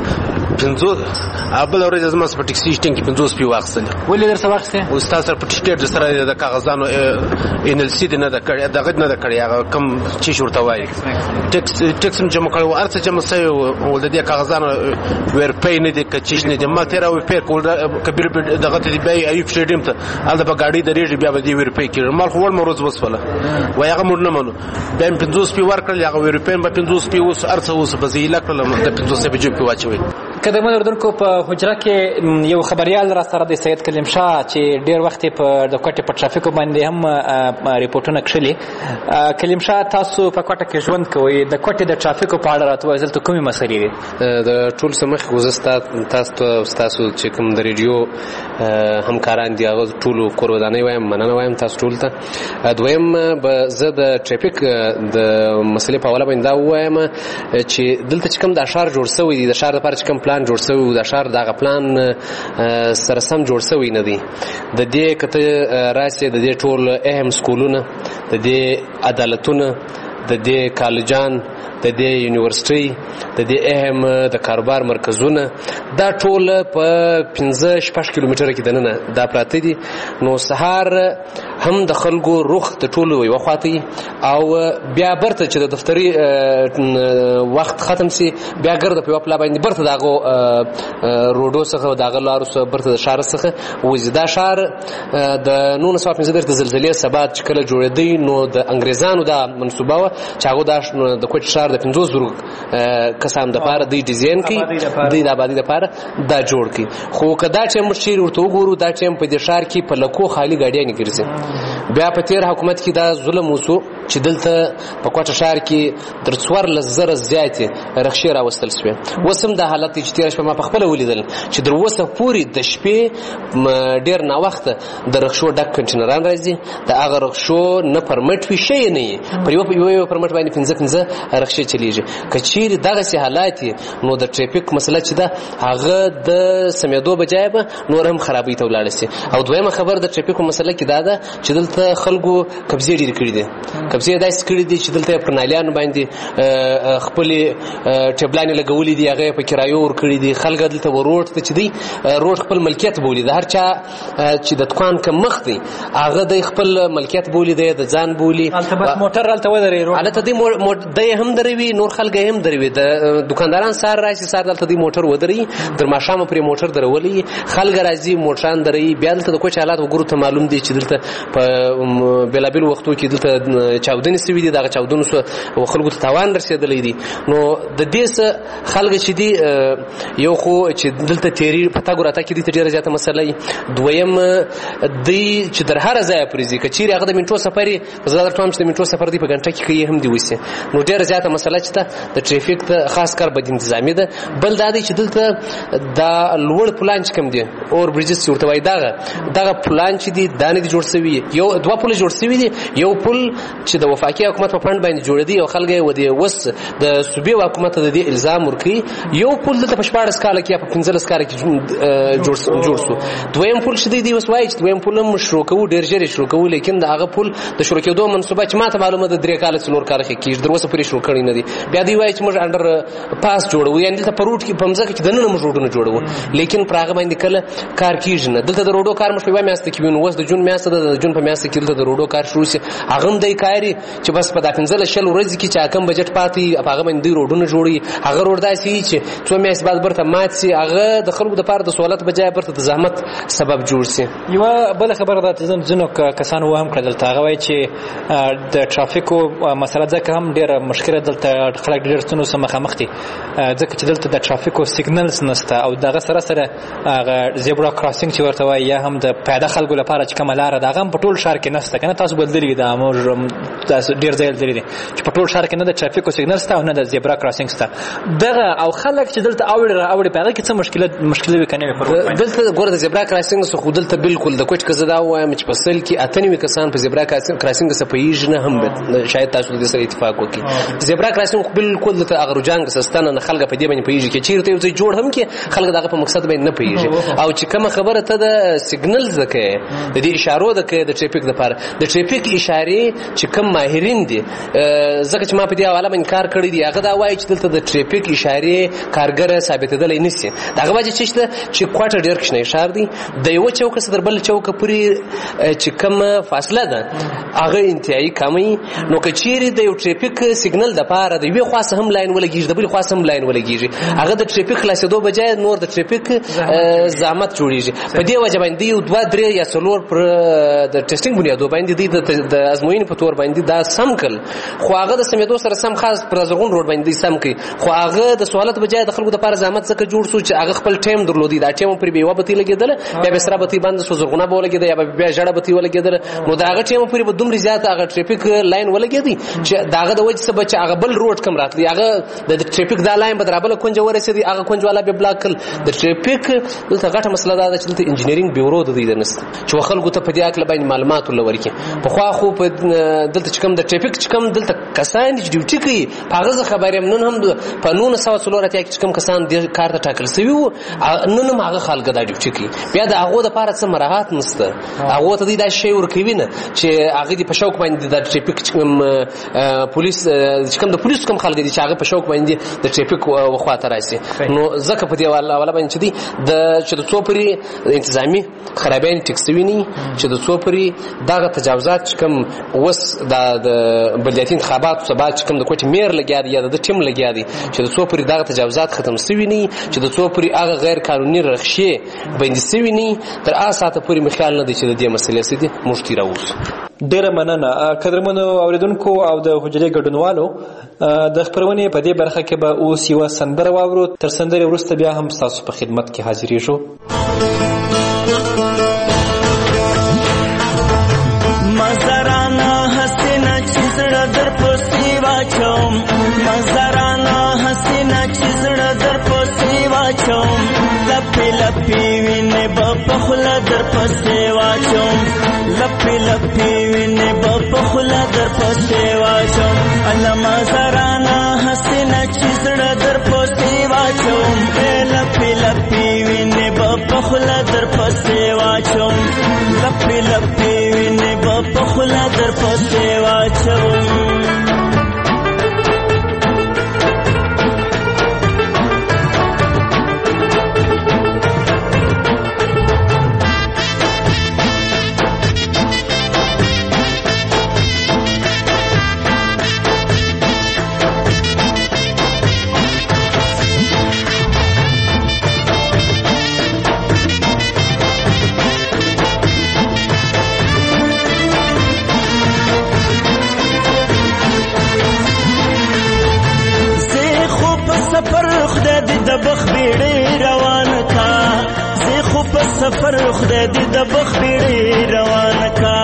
پنځوس بل ورځ زما په ټکسي سټینګ کې پنځوس پی واخیستل. ولې درته واخیستې؟ استاد سره په ټیکټ سره د کاغذانو ان ال سی نه د کړی دغه نه د کړی هغه کم چې شورته وایي ټکس ټکس جمع کړو ارڅ جمع سوي ول د دې کاغذانو ور پې نه دي کچې نه دي ما تیرا وی پې کول کبیر دغه ته دی بای ایوب شډیم ته ال د بغاډي د ریږي بیا به دی ور پې کړ مال خو ول مروز وسوله وای هغه مور نه منو بیا پنځوس پی ورکړل هغه ور پې به پنځوس پی اوس ارڅ اوس به زی لکل د پنځوس پی جو پی واچوي. کله مې اردوونکو په حجره کې یو خبريال را سره د سید کلیم شاه چې ډیر وخت په د کوټې په ټرافیک باندې هم ریپورتونه کړلي. کلیم شاه تاسو په کوټه کې ژوند کوئ د کوټې د ټرافیک په اړه راته وایئ دلته کومې مسلې دي؟ د ټول سمخ وزستا تاسو ته تاسو چې کوم د ریډیو همکاران دي هغه ټول قرباني وایم مننه وایم تاسو ټول ته. دویم به زه د ټرافیک د مسلې په اړه باندې دا وایم چې دلته چې کوم د اشار جوړ شوی دي د اشار لپاره چې کوم پلان جوړ شوی د اشار دغه پلان سره سم جوړ شوی نه دی. د دې کته راسي د دې ټول اهم سکولونه د دې عدالتونه د دې کالجان د دې یونیورسيټي د دې اهم د کاروبار مرکزونه دا ټول په پنځه شپږ کیلومتره کې دننه دا پراته دي. نو سهار هم د خلکو روخ ته ټول وي وخاطي او بیا برته چې د دفتري وخت ختم سي بیا ګرځي په خپل باندې برته داغو روډو څخه داغه لارو څخه برته د شهر څخه وزدا شهر د نو نسو په زړه د زلزلې سبب چې کله جوړېدی نو د انګريزانو دا منسوبه چې هغه د کوټ شهر د پنځوس زرو کسان د پاره د ډیزاین کې د آبادی د پاره دا جوړ کی خو کدا چې مشیر ورته وګورو دا چې په د شهر کې په لکو خالی ګاډیان ګرځي. بیا په تیر حکومت کې دا ظلم وسو چې دلته په کوټ شهر کې تر څوار لزر زیاتې رخصه راوستل شوی. وسم د حالت چې تیر شپه ما په خپل ولیدل چې در وسه پوری د شپې ډیر نا وخت د رخصو ډک کنټینران راځي د هغه رخصو نه پرمټ وی شي نه پر یو یو پرمټ باندې پنځه پنځه رخصه چلیږي. کچیر دغه سي حالات نو د ټریفیک مسله چې ده هغه د سمیدو بجای به نور هم خرابې ته ولاړ شي. او دویمه خبر د ټریفیک مسله کې دا ده چې دلته خلکو قبضې ډېر کړي دي قبضې داسې کړي دي چې دلته پر نالیانو باندې خپل ټبلانې لګولې دي هغه په کرایو ور کړي دي. خلک دلته وروټ ته چې دی روډ خپل ملکیت بولي د هر چا چې د دکان کم مخ دی هغه د خپل ملکیت بولي دی د ځان بولي البته موټر الته ودرې روډ الته دی د هم دروي نور خلک هم دروي د دکانداران سار راشي سار دلته دی موټر ودري در ماشامه پر موټر درولي خلک راځي موټران دري بیا دلته د کوم حالات وګورو ته معلوم دي چې دلته په بلابل وختو کې دلته چاودنې سوي دي دغه چاودنو سره خلکو ته تاوان رسېدلی دي نو د دې څه خلک چې دي یو خو چې دلته تیری په تګ راتګ کې دي ډېره زیاته مسله وي دویم دوی چې در هره ځایه پرې ځي که چیرې هغه د منټو سفر یې زه درته وایم چې د منټو سفر دی په ګنټه کې که یې هم دي وسي نو ډېره زیاته مسله چې ده د ټریفیک ته خاص کار بد انتظامي ده بل دا دی چې دلته دا لوړ پلان چې کوم دی اور بریجز چې ورته وایي دغه دغه پلان چې دي دا نه دي جوړ سوي یو دوه پله جوړ سوي دي یو پل چې د وفاقي حکومت په فنډ باندې جوړ دي او خلک یې ودې وس د صوبې حکومت د دې الزام ورکوي یو پل دلته په شپاړس کاله کې یا په پنځلس کاله کې جوړ سو دویم پل چې دی دی اوس وایي چې دویم پل هم شروع کوو ډېر ژر یې شروع کوو لیکن د هغه پل د شروع کېدو منصوبه چې ما ته معلومه ده درې کاله څلور کاله کې کېږي تر اوسه پورې شروع کړی نه دي بیا دوی وایي چې موږ انډر پاس جوړوو یعنې دلته په روډ کې په مځکه کې دننه موږ روډونه جوړوو لیکن پر هغه باندې کله کار کېږي نه دلته د روډو کار موږ په یوه میاشته کې وینو اوس د جون میاشته ده د جون په میاشته کې دلته د روډو کار شروع شي هغه هم دی کاري چې بس په دا پنځلس شل ورځې کې چې کم بجټ پاتې په هغه باندې دوی روډونه جوړوي هغه روډ داسې وي چې څو میاشتې بعد برته مات سي هغه د خلکو دپاره د سهولت بجای برته د زحمت سبب جوړ سي یوه بله خبره ده چې ځینو کسانو وهم کړه دلته هغه وایي چې د ټرافیکو مسله ځکه هم ډېره مشکله دلته خلک ډېر ستونزو سره مخامخ دي ځکه چې دلته د ټرافیکو سیګنلز نشته او دغه سره سره هغه زیبرا کراسینګ چې ورته وایي یا هم د پیاده خلکو لپاره چې کومه لاره ده هغه هم په ټول ښار کې نشته که نه تاسو به لیدلي ده موږ ډېر ځای لیدلي دي چې په ټول ښار کې نه د ټرافیکو سیګنل شته او نه د زیبرا کراسینګ شته دغه او خلک چې دلته اوړي راوړي په هغه کې څه مشکلات مشکلې وي که نه وي دلته ګوره د زیبرا کراسینګ څخه خو دلته بالکل د کوچ که زه دا ووایم چې په سل کې اته نوي کسان په زیبرا کراسینګ څخه پوهېږي نه هم شاید تاسو د دې سره اتفاق وکړي زیبرا کراسینګ بالکل دلته هغه رجحان ستانه نه خلک په دې باندې پوهېږي چې چېرته یو ځای جوړ هم کې خلک د هغه په مقصد باندې نه پوهېږي او چې کومه خبره ته د سیګنلز ده کوې د دې اشارو ده کوې د ټریفیک دپاره د ټریفیک اشارې چې کوم ماهرین دي ځکه چې ما په دې حواله باندې کار کړی دی هغه دا وایي چې دلته د ټریفیک اشارې کارګره ثابتېدلی نه شي د هغه وجه څه شته چې کوټه ډېر کوچنی ښار دی د یوه چوکه څخه تر بل چوکه پورې چې کومه فاصله ده هغه انتهایي کموي نو که چیرې د یو ټریفیک سیګنل دپاره د یوې خوا څخه هم لاین ولګېږي د بلې خوا څخه هم لاین ولګېږي هغه د ټریفیک خلاصېدو بجای نور د ټریفیک زحمت جوړېږي په دې وجه باندې یو دوه درې یا څلور پر د ټیسټینګ بنیادو باندې دوی د ازموینې په تور باندې دا سم کړل خو هغه د سمېدو سره سم خاص پر زرغون روډ باندې سم کړي خو هغه د سهولت بجای د خلکو دپاره زحمت ځکه جوړ شو چې هغه خپل ټایم درلودي دا ټایم پرې به یوه بتۍ لګېدله بیا به سره بتۍ بنده شوه زرغونه به ولګېده یا به بیا ژړه بتۍ ولګېدله نو د هغه ټایم پورې به دومره زیاته هغه ټریفیک لاین ولګېدی چې د هغه د وجې څه به چې هغه بل روډ کم راتلی هغه د ټریفیک دا لاین به در بله کونجه ورسېدي هغه کونج والا به بلاک کړل د ټریفیک دلته غټه مسله دا ده چې دلته انجینرینګ بیورو د دوی نشته چې خلکو ته په دې هکله باندې معلومات ورله ورکړي پخوا خو په دلته چې کوم د ټریفیک چې کوم دلته کسان چې ډیوټي کوي په هغه زه خبر یم نن هم په نولس سوه څلور اتیا کې چې کوم کسان دې کار ته ټاکل سوي وو نن هم هغه خلک دا ډیوټي کوي بیا د هغو دپاره څه مراعات نشته هغو ته دوی دا شی ورکوي نه چې هغه دې په شوق باندې د ټریفیک چې کوم پولیس چې کوم د پولیسو کوم خلک دي چې هغه په شوق باندې د ټریفیک خواته راسي نو ځکه په دې حواله باندې چې دي د چې د څو پورې انتظامي خرابیان ټیک سوي نه چې د څو پورې دغه تجاوزات چې کوم اوس د بلدیاتي انتخاباتو څخه چې کوم د کوټې میر لګیا دی یا د ټیم لګیا دی چې د څو پورې دغه تجاوزات ختم سوي نه چې د څو پورې هغه غیر قانوني رخصې بندي سوي نه تر هغه ساعته پورې مې خیال نه دی چې د دې مسلې څه دي موږ تېره اوسو ډیره مننه قدرمنو اوریدونکو او د حجرې ګډونوالو د خپرونې په دې برخه کې به اوس یوه سندره واورو تر سندرې وروسته بیا هم ستاسو په خدمت کې حاضرېږو مزرانه حسینه چې زړه در پسې واچوم مزرانه حسینه چې زړه در پسې واچوم لپې لپې وینې به په خوله در پسې واچوم لپې لپې وینې به په خوله در پسې واچوم الله مزرانه حسینه چې زړه در پسې واچوم لپې لپې وینې به په خوله در پسې واچوم لپې لپې وینې به په خوله در پسې واچوم سفر خدای دې د بخ بیړې روان کا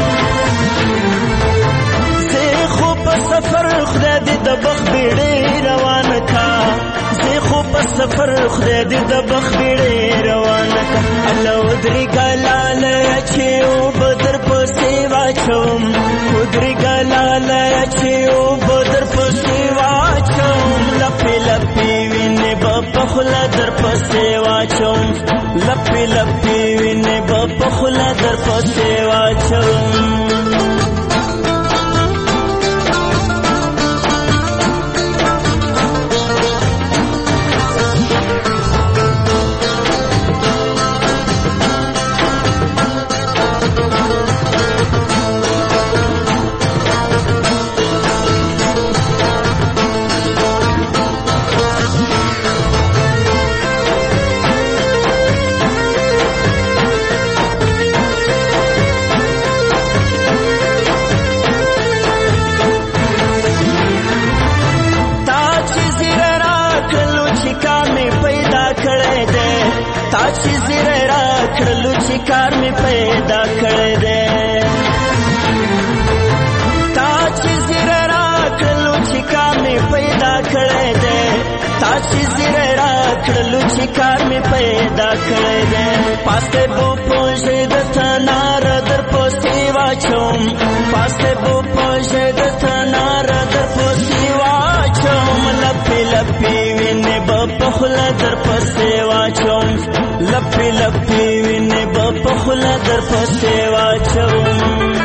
زه خو په سفر خدای دې د بخ بیړې روان کا زه خو په سفر خدای دې د بخ بیړې روان کا الله ودري ګلال چې او بدر په سیوا چوم ودري ګلال چې او بدر په سیوا چوم لپی لپی وینې په خلا در په سیوا چوم لپی لپی وینې په خلا در په سیوا چوم کار می پیدا کړی دی تا چې زیره راکړلو چې کار می پیدا کړی دی تا چې زیره راکړلو چې کار می پیدا کړی دی پاسته بو پوجې د تنار در پوستې واچوم پاسته بو پوجې د تنار در پوستې واچوم لپی لپی وینې په خله در پوستې واچوم لپی لپی وینې په خله در پوستې واچوم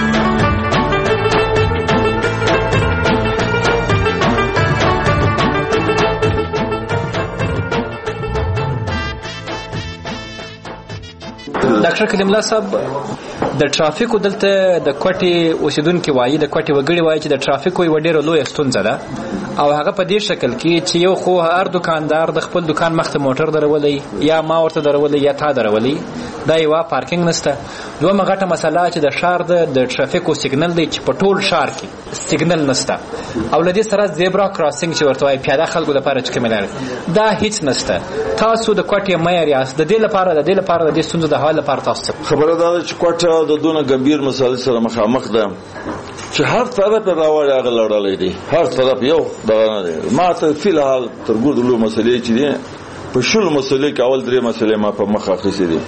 ډاکټر کلیم الله صاحب د ټرافیکو دلته د کوټې اوسیدونکو وایي د کوټې وګړي وایي چې د ټرافیکو یو ډېره لویه ستونزه ده او هغه په دې شکل کې چې یو خو هر دکاندار د خپل دکان مخ ته موټر درولی یا ما ورته درولی یا تا درولی دا یو پارکینګ نشته دومره غټه مسله چې د شهر د ټرافیکو سیګنل دی چې په ټول شهر کې سیګنل نشته او لدې سره زیبرا کراسینګ چې ورته وایي پیاده خلکو لپاره چې کوم لري دا هیڅ نشته تاسو د کوټې مې ریاست د دې لپاره د دې لپاره د دې ستونزو د حل لپاره تاسو خبره ده چې کوټه د دونه ګمبیر مسایل سره مخامخ ده چې هر طرف راوړی هغه لړلې دي هر طرف یو دغه نه دی ما ته فلحال تر ګردلو مسلې چې دي په شل مسلې کې اول درې مسلې ما په مخ اخیستې دي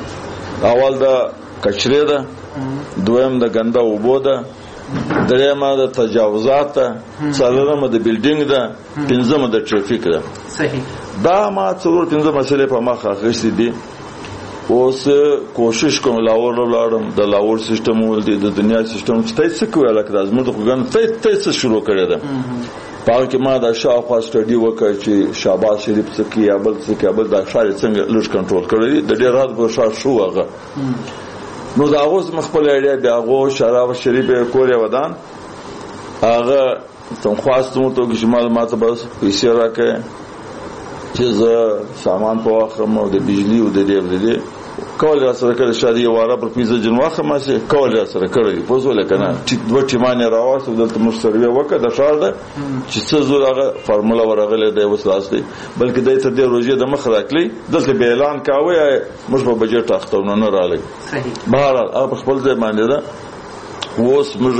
اول دا کچره ده دویم د ګنده اوبو ده درېم د تجاوزات ده څلورم د بیلډینګ ده پنځم د ټرافیک ده صحیح دا ما څلور پنځه مسلې په مخ اخیستې دي اوس کوشش کوم لاور لاړم د لاور سیستم ولدي د دنیا سیستم چې تاسو کوی لکه زموږ د خوګن تاسو شروع کړی ده پاو کې ما دا شاوخوا سټډي وکړ چې شاباش شریف څخه یا بل څخه بل دا شاري څنګه لږ کنټرول کړی د ډیر رات په شار شو هغه نو دا اوس مخبل اړیا بیا غو شراب شریف کوریا ودان هغه تم خواستم ته چې مال ماته بس پیسې راکې چې زه سامان په واخم او د بجلی او د دې د دې کول سره کړی شادي واره پر پیسې جنواخه ما سي کول سره کړی په زول کنه چې دوه ټیمانه راوځو دلته مر سروي وکړه د شار ده چې څه زول هغه فارمولا ورغله د وسلاسته بلکې د ته د روزي د مخ راکلی دلته به اعلان کاوه موږ په بجټ اختونه نه رالی صحیح بهر هغه خپل ځای باندې ده اوس موږ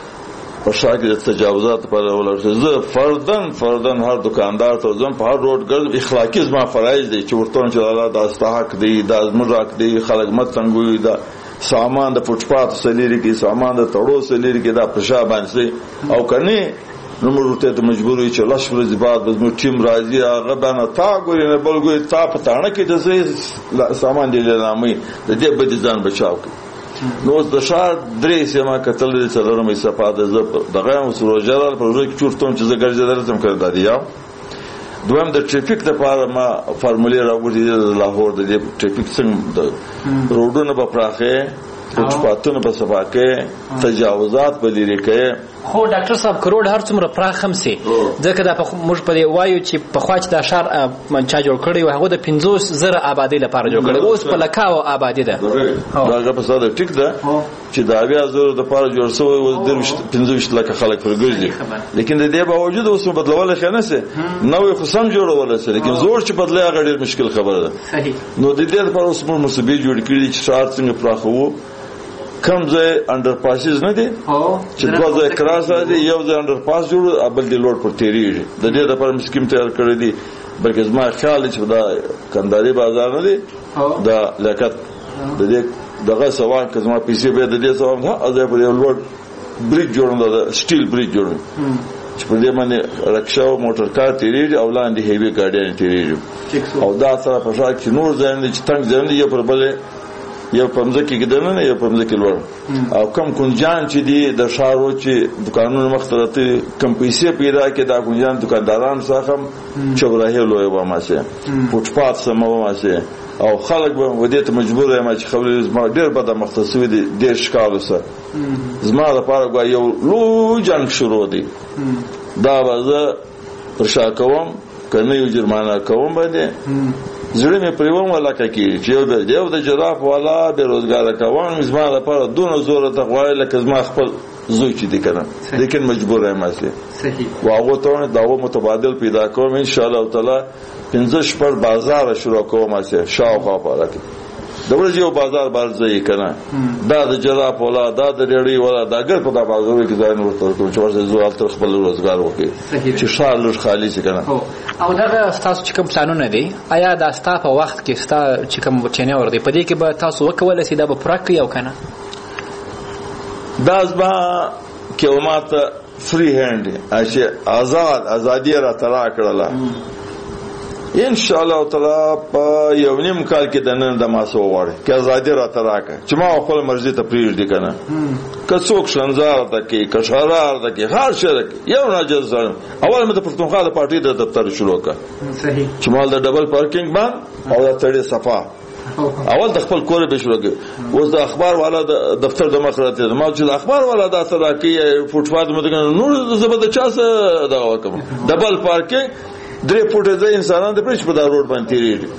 په شاګه د تجاوزات پر ولرته زه فردن فردن هر دکاندار ته ځم په هر روډ ګرځم اخلاقی زما فرایض دي چې ورته چې الله د استحق دی د مزاق دی خلک متنګوي دا سامان د فوټپات سلیری کې سامان د تړو سلیری کې دا پښا باندې او کني نو موږ ته مجبور یو چې لاش ورځ بعد زموږ ټیم راځي هغه باندې تا ګوري نه بل ګوري تا په تاڼه کې د سامان دی لامي د دې بد ځان بچاو نو د شهر درې سیمه کتل دي څلورم صفات دغه سروجرال پروژه کې چورتم چې زګر درتم کړ دادی یا دویم د ټریفیک لپاره ما فارمولې راوړې د لاهور د ټریفیک څنګه روډونه په پراخه فوټپاتونه په صفاکه تجاوزات په لری کې خو ډاکټر صاحب کروڑ هر څومره پراخ هم سي ځکه دا موږ په دې وایو چې په خوا چې دا ښار چا جوړ کړی و هغه د پنځوس زره آبادۍ لپاره جوړ کړی اوس په لکاو آبادي ده دا هغه په ساده ټیک ده چې د اویا زره لپاره جوړ شوی اوس درویشت پنځوس لکه خلک پر ګرځي لیکن د دې باوجود اوس بدلول خنه سي نوې خو سم جوړول سي لیکن زور چې بدلای هغه ډېر مشکل خبره ده نو د دې لپاره اوس موږ مسبي جوړ کړی چې ښار څنګه پراخو کم ځای انډر پاسز نه دي چې دوه ځای کراس دي یو ځای انډر پاس جوړ بل دی لوړ پر تیریږي د دې لپاره مسکیم تیار کړی دي بلکې زما خیال چې دا کنداري بازار نه دی دا لکه د دې دغه سوال که زما پیسې به د دې سوال نه ازای پر یو لوړ بریج جوړول دا سټیل بریج جوړ چې په دې باندې رکشا او موټر کار تیریږي او لاندې هیوی ګاډیان تیریږي او دا سره په شاک چې نور ځای چې تنگ ځای یو پر بل یو پمځکه کې دنه یو پمځکه لور او کم کنجان چې دی د شارو چې دکانونو مختلفه کم پیسې پیدا کې دا کنجان دکانداران څخه چوراهي لوی و ماسه فوټپات سمو ماسه او خلک به ودې ته مجبور یم چې خبرې زما ډېر بده مختصوي دي ډېر شکاله سره زما لپاره یو لو جنگ شروع دی دا وځه پر شا کوم کنه یو جرمانه کوم باندې زړه مې پریوم ولاکه کې چې یو د یو د جراف والا بیروزګار کوم زما لپاره دونه زور ته غواړي لکه زما خپل زوی چې دي کنه لیکن مجبور یم اصلي صحیح واغه ته داو متبادل پیدا کوم ان شاء الله تعالی پنځه شپږ بازار شروع کوم اصلي شاوخوا پاره کې د ورځې یو بازار بارځي کنه دا د جراف والا دا د ریړی والا دا ګر په دا بازار کې ځای نور ته چې ورته زوال تر خپل روزګار وکړي چې شال لږ خالی شي کنه او دا تاسو چې کوم پلانونه دي آیا دا ستاسو په وخت کې ستاسو چې کوم چینه ور دي په دې کې به تاسو وکول شي دا به پراکي او کنه دا ځبا کې وماته فری هاند اشه آزاد ازادي را ترا کړله ان شاء الله تعالی په یو نیم کال کې د نن د ماسو وړي کې ازادي را تراکه چې ما خپل مرزي ته پریږدي کنه که څوک شنزار ته کې کشرار ته کې هر شي یو ناجز اول مې د پښتونخوا د پارټي د دفتر شروع کړ صحیح چې مال د ډبل پارکینګ باندې او د تړي صفه اول د خپل کور به شروع کړ اوس د اخبار والا د دفتر د مخرته ما چې د اخبار والا د سره کې فوټپات مده نور زبر د چا سره دا وکم ډبل پارکینګ درې فوټه ځای انسانان د پرېش په دا روډ باندې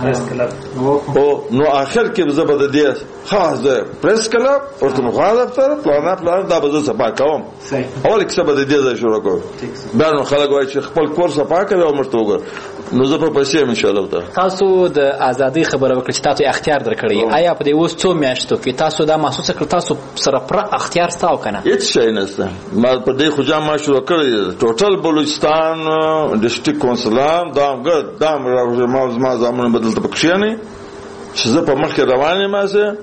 تیریږي او نو اخر کې زبر د دې خاص د پریس کلب ورته مخالف تر پلان پلان دا به صفا کوم اول کې سبا د دې ځای شروع کوم دا نو خلک وایي چې خپل کور صفا کوي او مرته وګور نو زه په پښې ان شاء الله تعالی تاسو د ازادي خبره وکړه چې تاسو اختیار درکړی آیا په دې اوس څو میاشتو کې تاسو دا محسوس کړ تاسو سره پر اختیار ستاو کنه هیڅ شي نشته ما په دې خو جام ما شروع کړی ټوټل بلوچستان ډیسټریکټ کونسلان دام ګرد دام راوځه ما زما زمونه بدلته پکښې نه چې زه په مخ کې روانه ما سه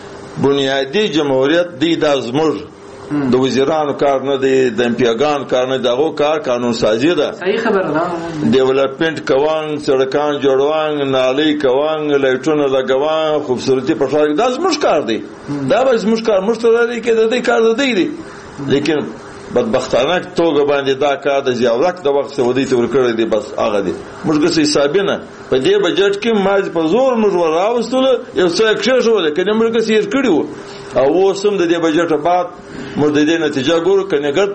بنیادی جمهوریت دی د ازمر د وزیرانو کار نه دی د امپیاګان کار نه دغه کار قانون سازي ده صحیح خبره ده ډیولپمنٹ کوان سړکان جوړوان نالي کوان لایټونه لګوان خوبصورتي پټول دا زموږ کار دی دا به زموږ کار مشتري کې د دې کار دی دی لیکن بدبختانه توګه باندې دا کار د زیاورک د وخت سعودي ته ورکړی دی بس هغه دی موږ څه حساب نه په دې بجټ کې ماز په زور موږ وراوستل یو څه اکشن شو کنه موږ څه یې کړیو او اوسم د دې بجټ بعد موږ د دې نتیجه ګورو کنه ګټ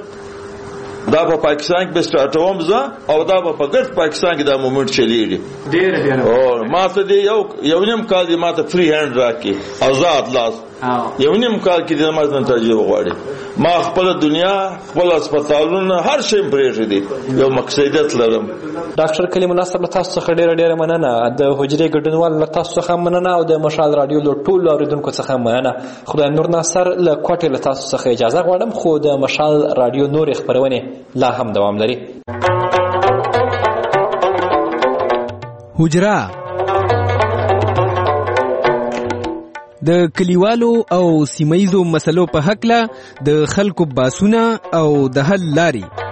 دا په پاکستان کې به سٹارټوم ځه او دا په ګټ پاکستان کې دا مومنت چلیږي ډېر ډېر او ماته دی یو یو نیم کال دی ماته فری هاند راکې آزاد لاس یو نیم کال کې د مازن ترجیح غواړي ما خپل دنیا خپل هسپتالونه هر شی پرېږدي دي یو مقصدیت لرم ډاکټر کلیم الله صاحب تاسو څخه ډېر ډېر مننه د حجرې ګډونوال تاسو څخه مننه او د مشال رادیو له ټولو اوریدونکو څخه مننه خدای نور ناصر له کوټې له تاسو څخه اجازه غواړم خو د مشال رادیو نور خبرونه لا هم دوام لري حجره د کلیوالو او سیمایزو مسلو په حق له د خلکو باسونه او د حل لاري